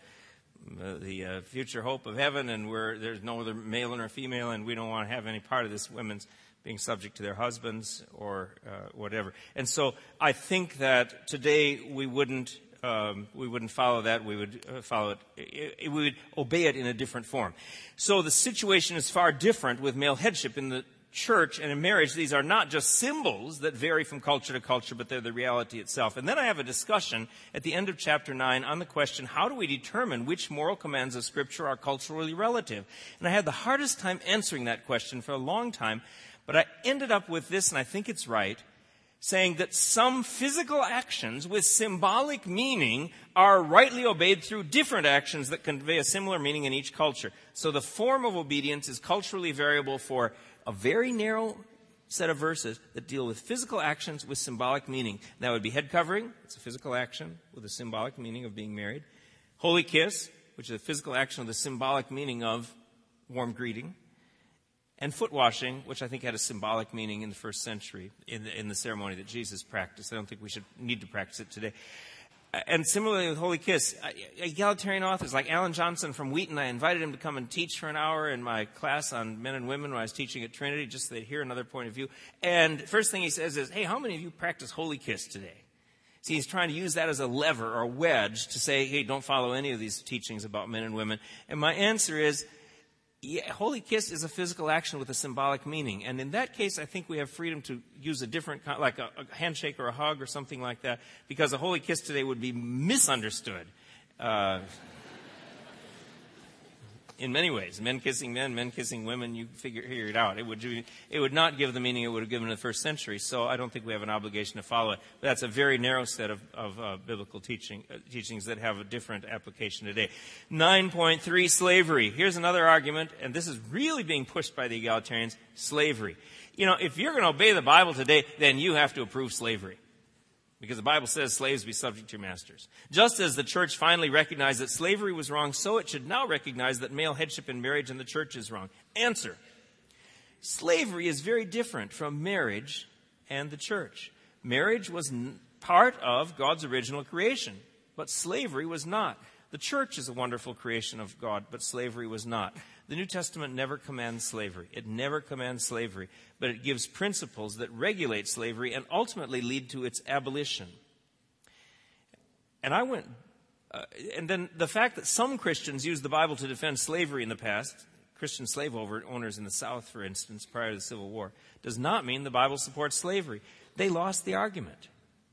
future hope of heaven, and there's no other male or female, and we don't want to have any part of this women's being subject to their husbands or whatever. And so I think that today we wouldn't follow that. We would follow it. We would obey it in a different form. So the situation is far different with male headship in the church and in marriage. These are not just symbols that vary from culture to culture, but they're the reality itself. And then I have a discussion at the end of chapter 9 on the question, how do we determine which moral commands of Scripture are culturally relative? And I had the hardest time answering that question for a long time, but I ended up with this, and I think it's right, saying that some physical actions with symbolic meaning are rightly obeyed through different actions that convey a similar meaning in each culture. So the form of obedience is culturally variable for a very narrow set of verses that deal with physical actions with symbolic meaning. That would be head covering. It's a physical action with a symbolic meaning of being married. Holy kiss, which is a physical action with a symbolic meaning of warm greeting. And foot washing, which I think had a symbolic meaning in the first century in the ceremony that Jesus practiced. I don't think we need to practice it today. And similarly with Holy Kiss, egalitarian authors like Alan Johnson from Wheaton, I invited him to come and teach for an hour in my class on men and women when I was teaching at Trinity, just so they'd hear another point of view. And first thing he says is, hey, how many of you practice Holy Kiss today? See, he's trying to use that as a lever or a wedge to say, hey, don't follow any of these teachings about men and women. And my answer is, yeah, Holy Kiss is a physical action with a symbolic meaning. And in that case, I think we have freedom to use a different, like a handshake or a hug or something like that, because a Holy Kiss today would be misunderstood in many ways. Men kissing men, men kissing women, you figure it out. It would not give the meaning it would have given in the first century, so I don't think we have an obligation to follow it. But that's a very narrow set of biblical teachings that have a different application today. 9.3, slavery. Here's another argument, and this is really being pushed by the egalitarians, slavery. You know, if you're going to obey the Bible today, then you have to approve slavery. Because the Bible says slaves be subject to your masters. Just as the church finally recognized that slavery was wrong, so it should now recognize that male headship in marriage in the church is wrong. Answer. Slavery is very different from marriage and the church. Marriage was part of God's original creation, but slavery was not. The church is a wonderful creation of God, but slavery was not. The New Testament never commands slavery. It never commands slavery, but it gives principles that regulate slavery and ultimately lead to its abolition. And and then the fact that some Christians used the Bible to defend slavery in the past, Christian slave owners in the South, for instance, prior to the Civil War, does not mean the Bible supports slavery. They lost the argument.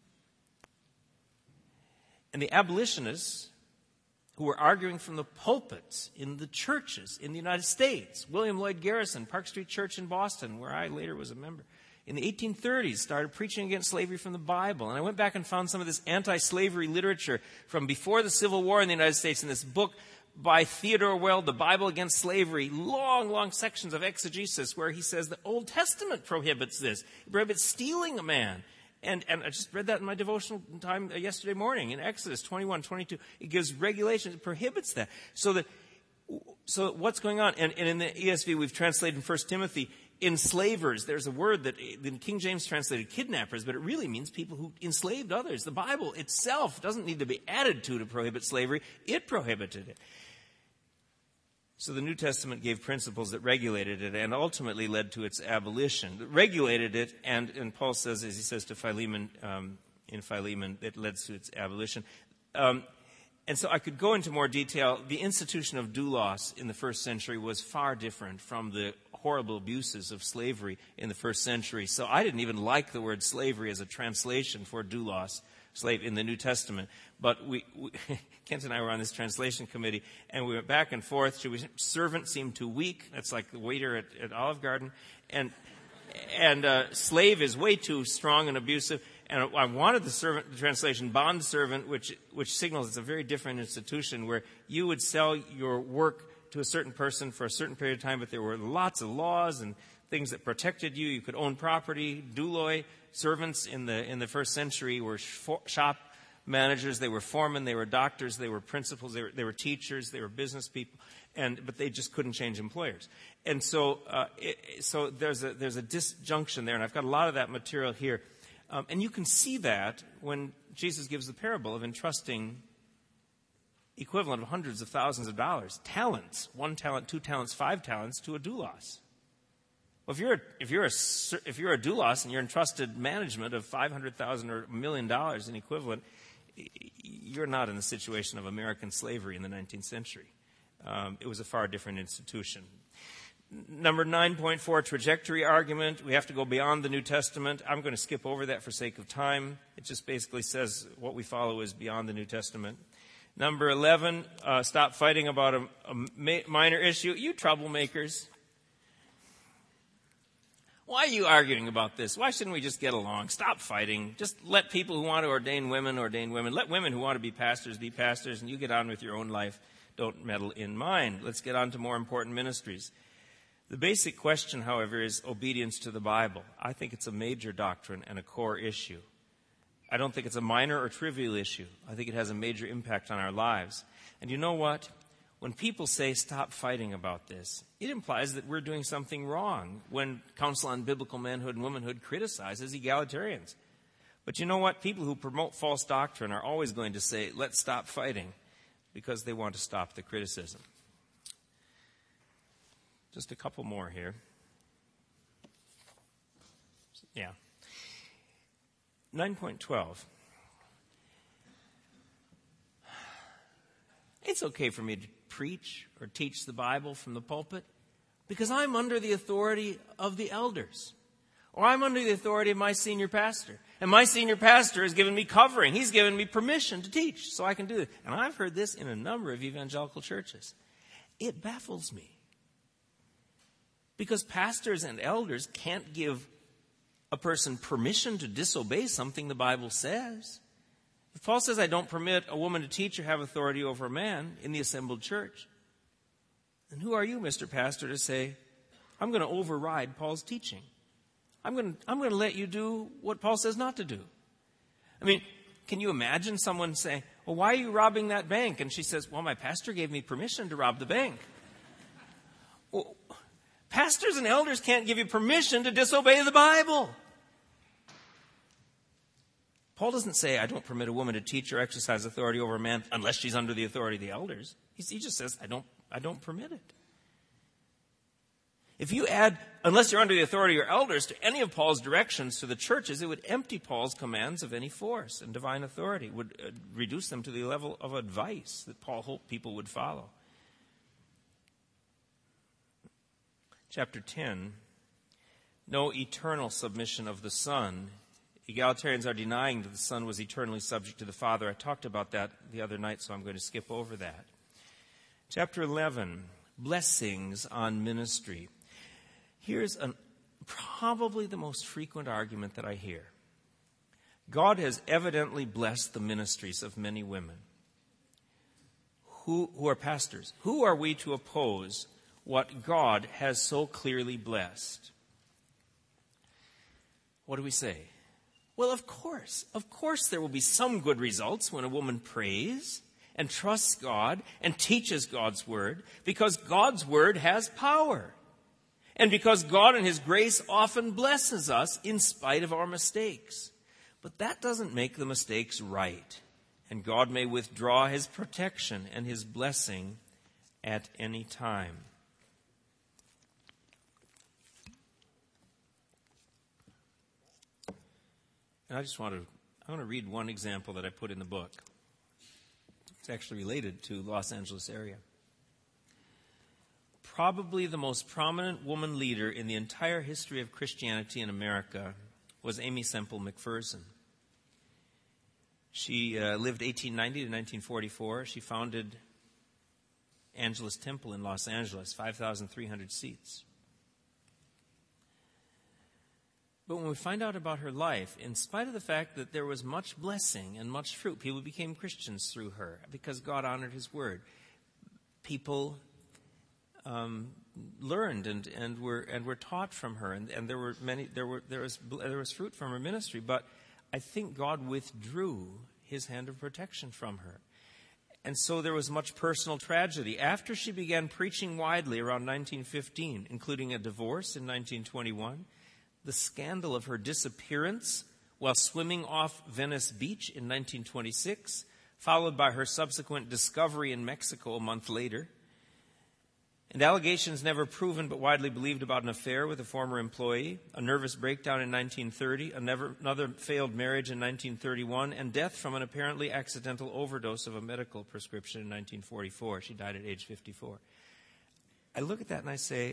And the abolitionists who were arguing from the pulpits in the churches in the United States. William Lloyd Garrison, Park Street Church in Boston, where I later was a member, in the 1830s started preaching against slavery from the Bible. And I went back and found some of this anti-slavery literature from before the Civil War in the United States in this book by Theodore Weld, The Bible Against Slavery, long sections of exegesis where he says the Old Testament prohibits this. It prohibits stealing a man. And I just read that in my devotional time yesterday morning in Exodus 21:22. It gives regulations, it prohibits that. So what's going on? And in the ESV, we've translated in 1 Timothy, enslavers. There's a word that the King James translated kidnappers, but it really means people who enslaved others. The Bible itself doesn't need to be added to prohibit slavery. It prohibited it. So the New Testament gave principles that regulated it and ultimately led to its abolition. It regulated it, and Paul says, as he says to Philemon, in Philemon, it led to its abolition. And so I could go into more detail. The institution of doulos in the first century was far different from the horrible abuses of slavery in the first century. So I didn't even like the word slavery as a translation for doulos, slave, in the New Testament. But Kent and I were on this translation committee, and we went back and forth. Servant seemed too weak. That's like the waiter at Olive Garden. And slave is way too strong and abusive. And I wanted the translation bond servant, which signals it's a very different institution where you would sell your work to a certain person for a certain period of time, but there were lots of laws and things that protected you. You could own property. Douloi servants in the first century were shop managers. They were foremen. They were doctors. They were principals. They were teachers. They were business people. But they just couldn't change employers. And so there's a disjunction there, and I've got a lot of that material here. And you can see that when Jesus gives the parable of entrusting equivalent of hundreds of thousands of dollars, talents, 1 talent, 2 talents, 5 talents to a doulos. Well, if you're a doulos and you're entrusted management of $500,000 or $1 million in equivalent, you're not in the situation of American slavery in the 19th century. It was a far different institution. Number 9.4, trajectory argument. We have to go beyond the New Testament. I'm going to skip over that for sake of time. It just basically says what we follow is beyond the New Testament. Number 11, stop fighting about a minor issue. You troublemakers. Why are you arguing about this? Why shouldn't we just get along? Stop fighting. Just let people who want to ordain women. Let women who want to be pastors, and you get on with your own life. Don't meddle in mine. Let's get on to more important ministries. The basic question, however, is obedience to the Bible. I think it's a major doctrine and a core issue. I don't think it's a minor or trivial issue. I think it has a major impact on our lives. And you know what? When people say stop fighting about this, it implies that we're doing something wrong when Council on Biblical Manhood and Womanhood criticizes egalitarians. But you know what? People who promote false doctrine are always going to say, let's stop fighting, because they want to stop the criticism. Just a couple more here. Yeah. 9.12. It's okay for me to preach or teach the Bible from the pulpit because I'm under the authority of the elders. Or I'm under the authority of my senior pastor. And my senior pastor has given me covering. He's given me permission to teach so I can do it. And I've heard this in a number of evangelical churches. It baffles me. Because pastors and elders can't give a person permission to disobey something the Bible says. If Paul says, I don't permit a woman to teach or have authority over a man in the assembled church, then who are you, Mr. Pastor, to say, I'm going to override Paul's teaching? I'm going to let you do what Paul says not to do. I mean, can you imagine someone saying, well, why are you robbing that bank? And she says, well, my pastor gave me permission to rob the bank. Well, pastors and elders can't give you permission to disobey the Bible. Paul doesn't say, I don't permit a woman to teach or exercise authority over a man unless she's under the authority of the elders. He just says, I don't permit it. If you add, unless you're under the authority of your elders, to any of Paul's directions to the churches, it would empty Paul's commands of any force and divine authority. It would reduce them to the level of advice that Paul hoped people would follow. Chapter 10, no eternal submission of the Son. Egalitarians are denying that the Son was eternally subject to the Father. I talked about that the other night, so I'm going to skip over that. Chapter 11, blessings on ministry. Here's probably the most frequent argument that I hear. God has evidently blessed the ministries of many women who are pastors. Who are we to oppose what God has so clearly blessed? What do we say? Well, of course there will be some good results when a woman prays and trusts God and teaches God's word, because God's word has power. And because God in his grace often blesses us in spite of our mistakes. But that doesn't make the mistakes right. And God may withdraw his protection and his blessing at any time. And I want to read one example that I put in the book. It's actually related to Los Angeles area. Probably the most prominent woman leader in the entire history of Christianity in America was Aimee Semple McPherson. She lived 1890 to 1944. She founded Angelus Temple in Los Angeles, 5,300 seats. But when we find out about her life, in spite of the fact that there was much blessing and much fruit, people became Christians through her because God honored his word. People learned and were taught from her, and there was fruit from her ministry. But I think God withdrew his hand of protection from her. And so there was much personal tragedy. After she began preaching widely around 1915, including a divorce in 1921, the scandal of her disappearance while swimming off Venice Beach in 1926, followed by her subsequent discovery in Mexico a month later, and allegations never proven but widely believed about an affair with a former employee, a nervous breakdown in 1930, another failed marriage in 1931, and death from an apparently accidental overdose of a medical prescription in 1944. She died at age 54. I look at that and I say,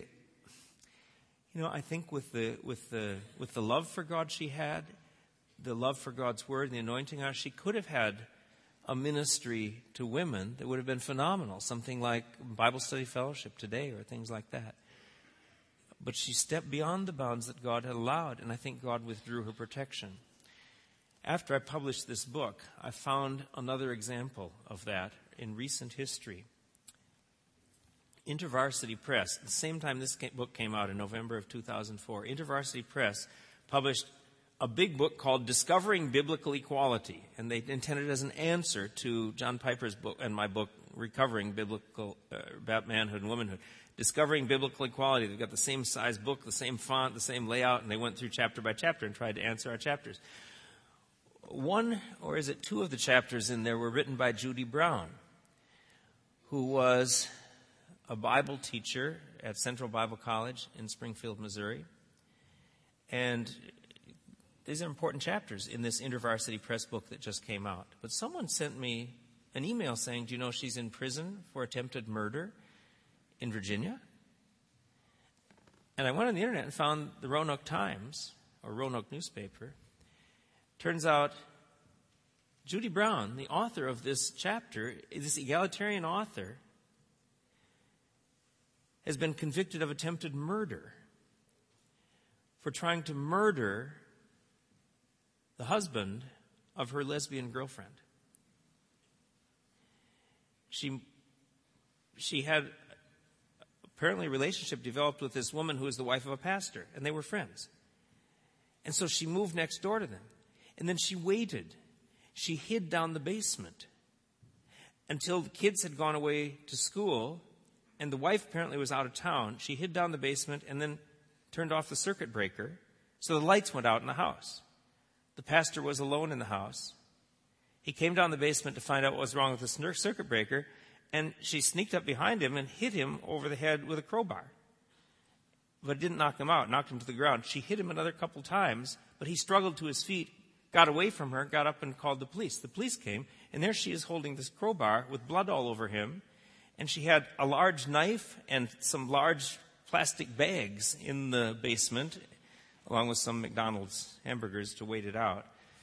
I think with the love for God she had, the love for God's word, and the anointing on her, she could have had a ministry to women that would have been phenomenal, something like Bible Study Fellowship today or things like that. But she stepped beyond the bounds that God had allowed, and I think God withdrew her protection. After I published this book, I found another example of that in recent history. InterVarsity Press, at the same time this book came out in November of 2004, InterVarsity Press published a big book called Discovering Biblical Equality, and they intended it as an answer to John Piper's book and my book, Recovering Biblical Manhood and Womanhood. Discovering Biblical Equality. They've got the same size book, the same font, the same layout, and they went through chapter by chapter and tried to answer our chapters. One, or is it two of the chapters in there were written by Judy Brown, who was a Bible teacher at Central Bible College in Springfield, Missouri. And these are important chapters in this InterVarsity Press book that just came out. But someone sent me an email saying, do you know she's in prison for attempted murder in Virginia? And I went on the internet and found the Roanoke Times, or Roanoke newspaper. Turns out Judy Brown, the author of this chapter, this egalitarian author, has been convicted of attempted murder for trying to murder the husband of her lesbian girlfriend. She had apparently a relationship developed with this woman who was the wife of a pastor, and they were friends. And so she moved next door to them. And then she waited. She hid down the basement until the kids had gone away to school, and the wife apparently was out of town. She hid down the basement and then turned off the circuit breaker, so the lights went out in the house. The pastor was alone in the house. He came down the basement to find out what was wrong with the circuit breaker, and she sneaked up behind him and hit him over the head with a crowbar. But it didn't knock him out, knocked him to the ground. She hit him another couple times, but he struggled to his feet, got away from her, got up and called the police. The police came, and there she is holding this crowbar with blood all over him, and she had a large knife and some large plastic bags in the basement, along with some McDonald's hamburgers to wait it out.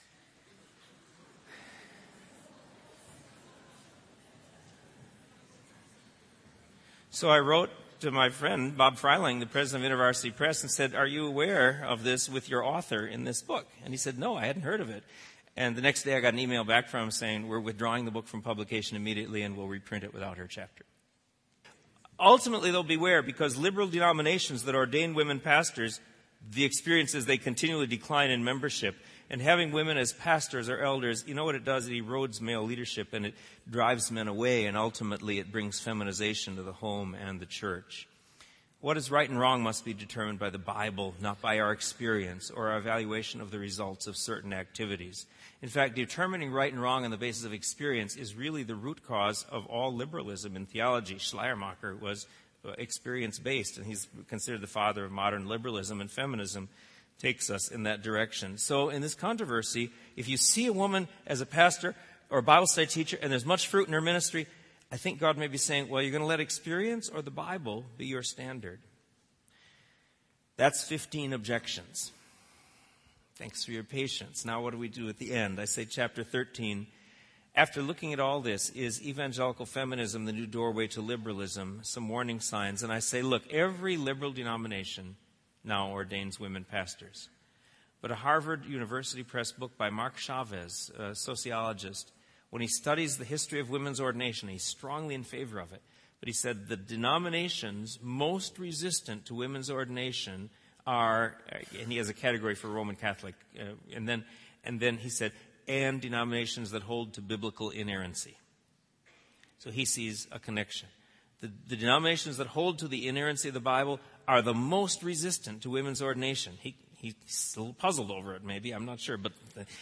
So I wrote to my friend, Bob Freiling, the president of InterVarsity Press, and said, are you aware of this with your author in this book? And he said, no, I hadn't heard of it. And the next day I got an email back from him saying, we're withdrawing the book from publication immediately and we'll reprint it without her chapter. Ultimately, they'll beware, because liberal denominations that ordain women pastors, the experience is they continually decline in membership. And having women as pastors or elders, you know what it does? It erodes male leadership and it drives men away, and ultimately it brings feminization to the home and the church. What is right and wrong must be determined by the Bible, not by our experience or our evaluation of the results of certain activities. In fact, determining right and wrong on the basis of experience is really the root cause of all liberalism in theology. Schleiermacher was experience-based, and he's considered the father of modern liberalism, and feminism takes us in that direction. So in this controversy, if you see a woman as a pastor or a Bible study teacher and there's much fruit in her ministry, I think God may be saying, well, you're going to let experience or the Bible be your standard. That's 15 objections. Thanks for your patience. Now what do we do at the end? I say chapter 13. After looking at all this, is evangelical feminism the new doorway to liberalism? Some warning signs. And I say, look, every liberal denomination now ordains women pastors. but a Harvard University Press book by Mark Chavez, a sociologist. When he studies the history of women's ordination, he's strongly in favor of it. But he said the denominations most resistant to women's ordination are, and he has a category for Roman Catholic, and then he said, and denominations that hold to biblical inerrancy. So he sees a connection. The denominations that hold to the inerrancy of the Bible are the most resistant to women's ordination. He's still puzzled over it, maybe, I'm not sure, but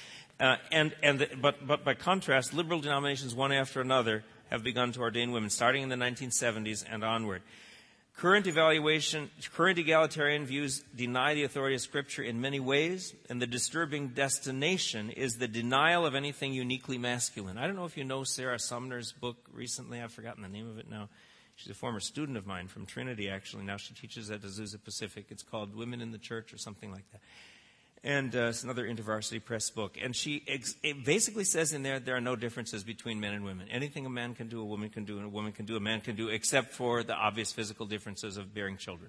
by contrast, liberal denominations, one after another, have begun to ordain women, starting in the 1970s and onward. Current egalitarian views deny the authority of Scripture in many ways, and the disturbing destination is the denial of anything uniquely masculine. I don't know if you know Sarah Sumner's book recently. I've forgotten the name of it now. She's a former student of mine from Trinity, actually. Now she teaches at Azusa Pacific. It's called Women in the Church or something like that. And it's another InterVarsity Press book. And it basically says in there are no differences between men and women. Anything a man can do, a woman can do, and a woman can do, a man can do, except for the obvious physical differences of bearing children.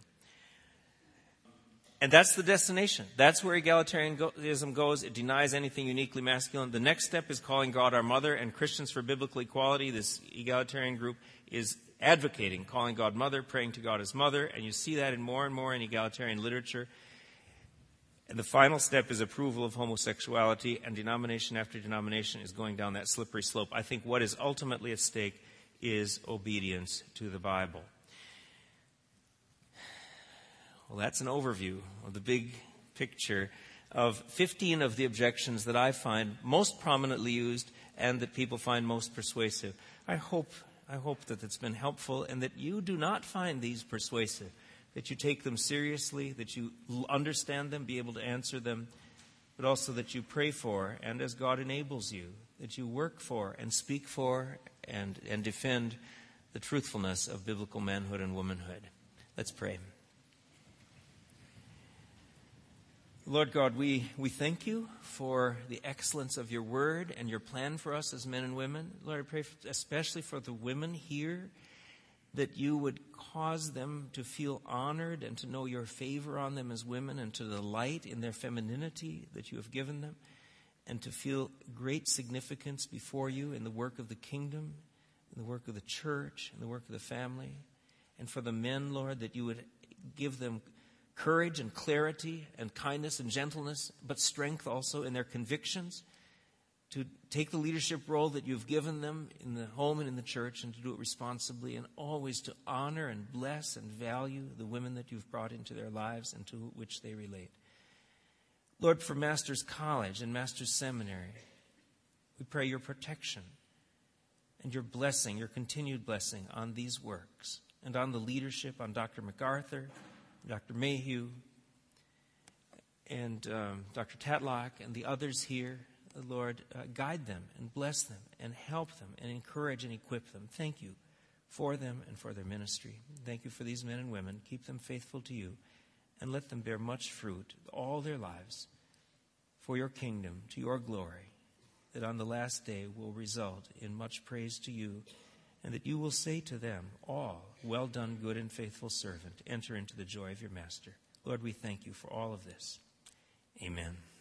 And that's the destination. That's where egalitarianism goes. It denies anything uniquely masculine. The next step is calling God our mother, and Christians for Biblical Equality, this egalitarian group, is advocating calling God mother, praying to God as mother, and you see that more and more in egalitarian literature. And the final step is approval of homosexuality, and denomination after denomination is going down that slippery slope. I think what is ultimately at stake is obedience to the Bible. Well, that's an overview of the big picture of 15 of the objections that I find most prominently used and that people find most persuasive. I hope that it's been helpful and that you do not find these persuasive, that you take them seriously, that you understand them, be able to answer them, but also that you pray for, and as God enables you, that you work for and speak for and defend the truthfulness of biblical manhood and womanhood. Let's pray. Lord God, we thank you for the excellence of your word and your plan for us as men and women. Lord, I pray especially for the women here, that you would cause them to feel honored and to know your favor on them as women and to delight in their femininity that you have given them and to feel great significance before you in the work of the kingdom, in the work of the church, in the work of the family. And for the men, Lord, that you would give them courage and clarity and kindness and gentleness, but strength also in their convictions, to take the leadership role that you've given them in the home and in the church and to do it responsibly, and always to honor and bless and value the women that you've brought into their lives and to which they relate. Lord, for Master's College and Master's Seminary, we pray your protection and your blessing, your continued blessing on these works and on the leadership, on Dr. MacArthur, Dr. Mayhew, and Dr. Tatlock and the others here. Lord, guide them and bless them and help them and encourage and equip them. Thank you for them and for their ministry. Thank you for these men and women. Keep them faithful to you and let them bear much fruit all their lives for your kingdom, to your glory, that on the last day will result in much praise to you, and that you will say to them all, well done, good and faithful servant. Enter into the joy of your master. Lord, we thank you for all of this. Amen.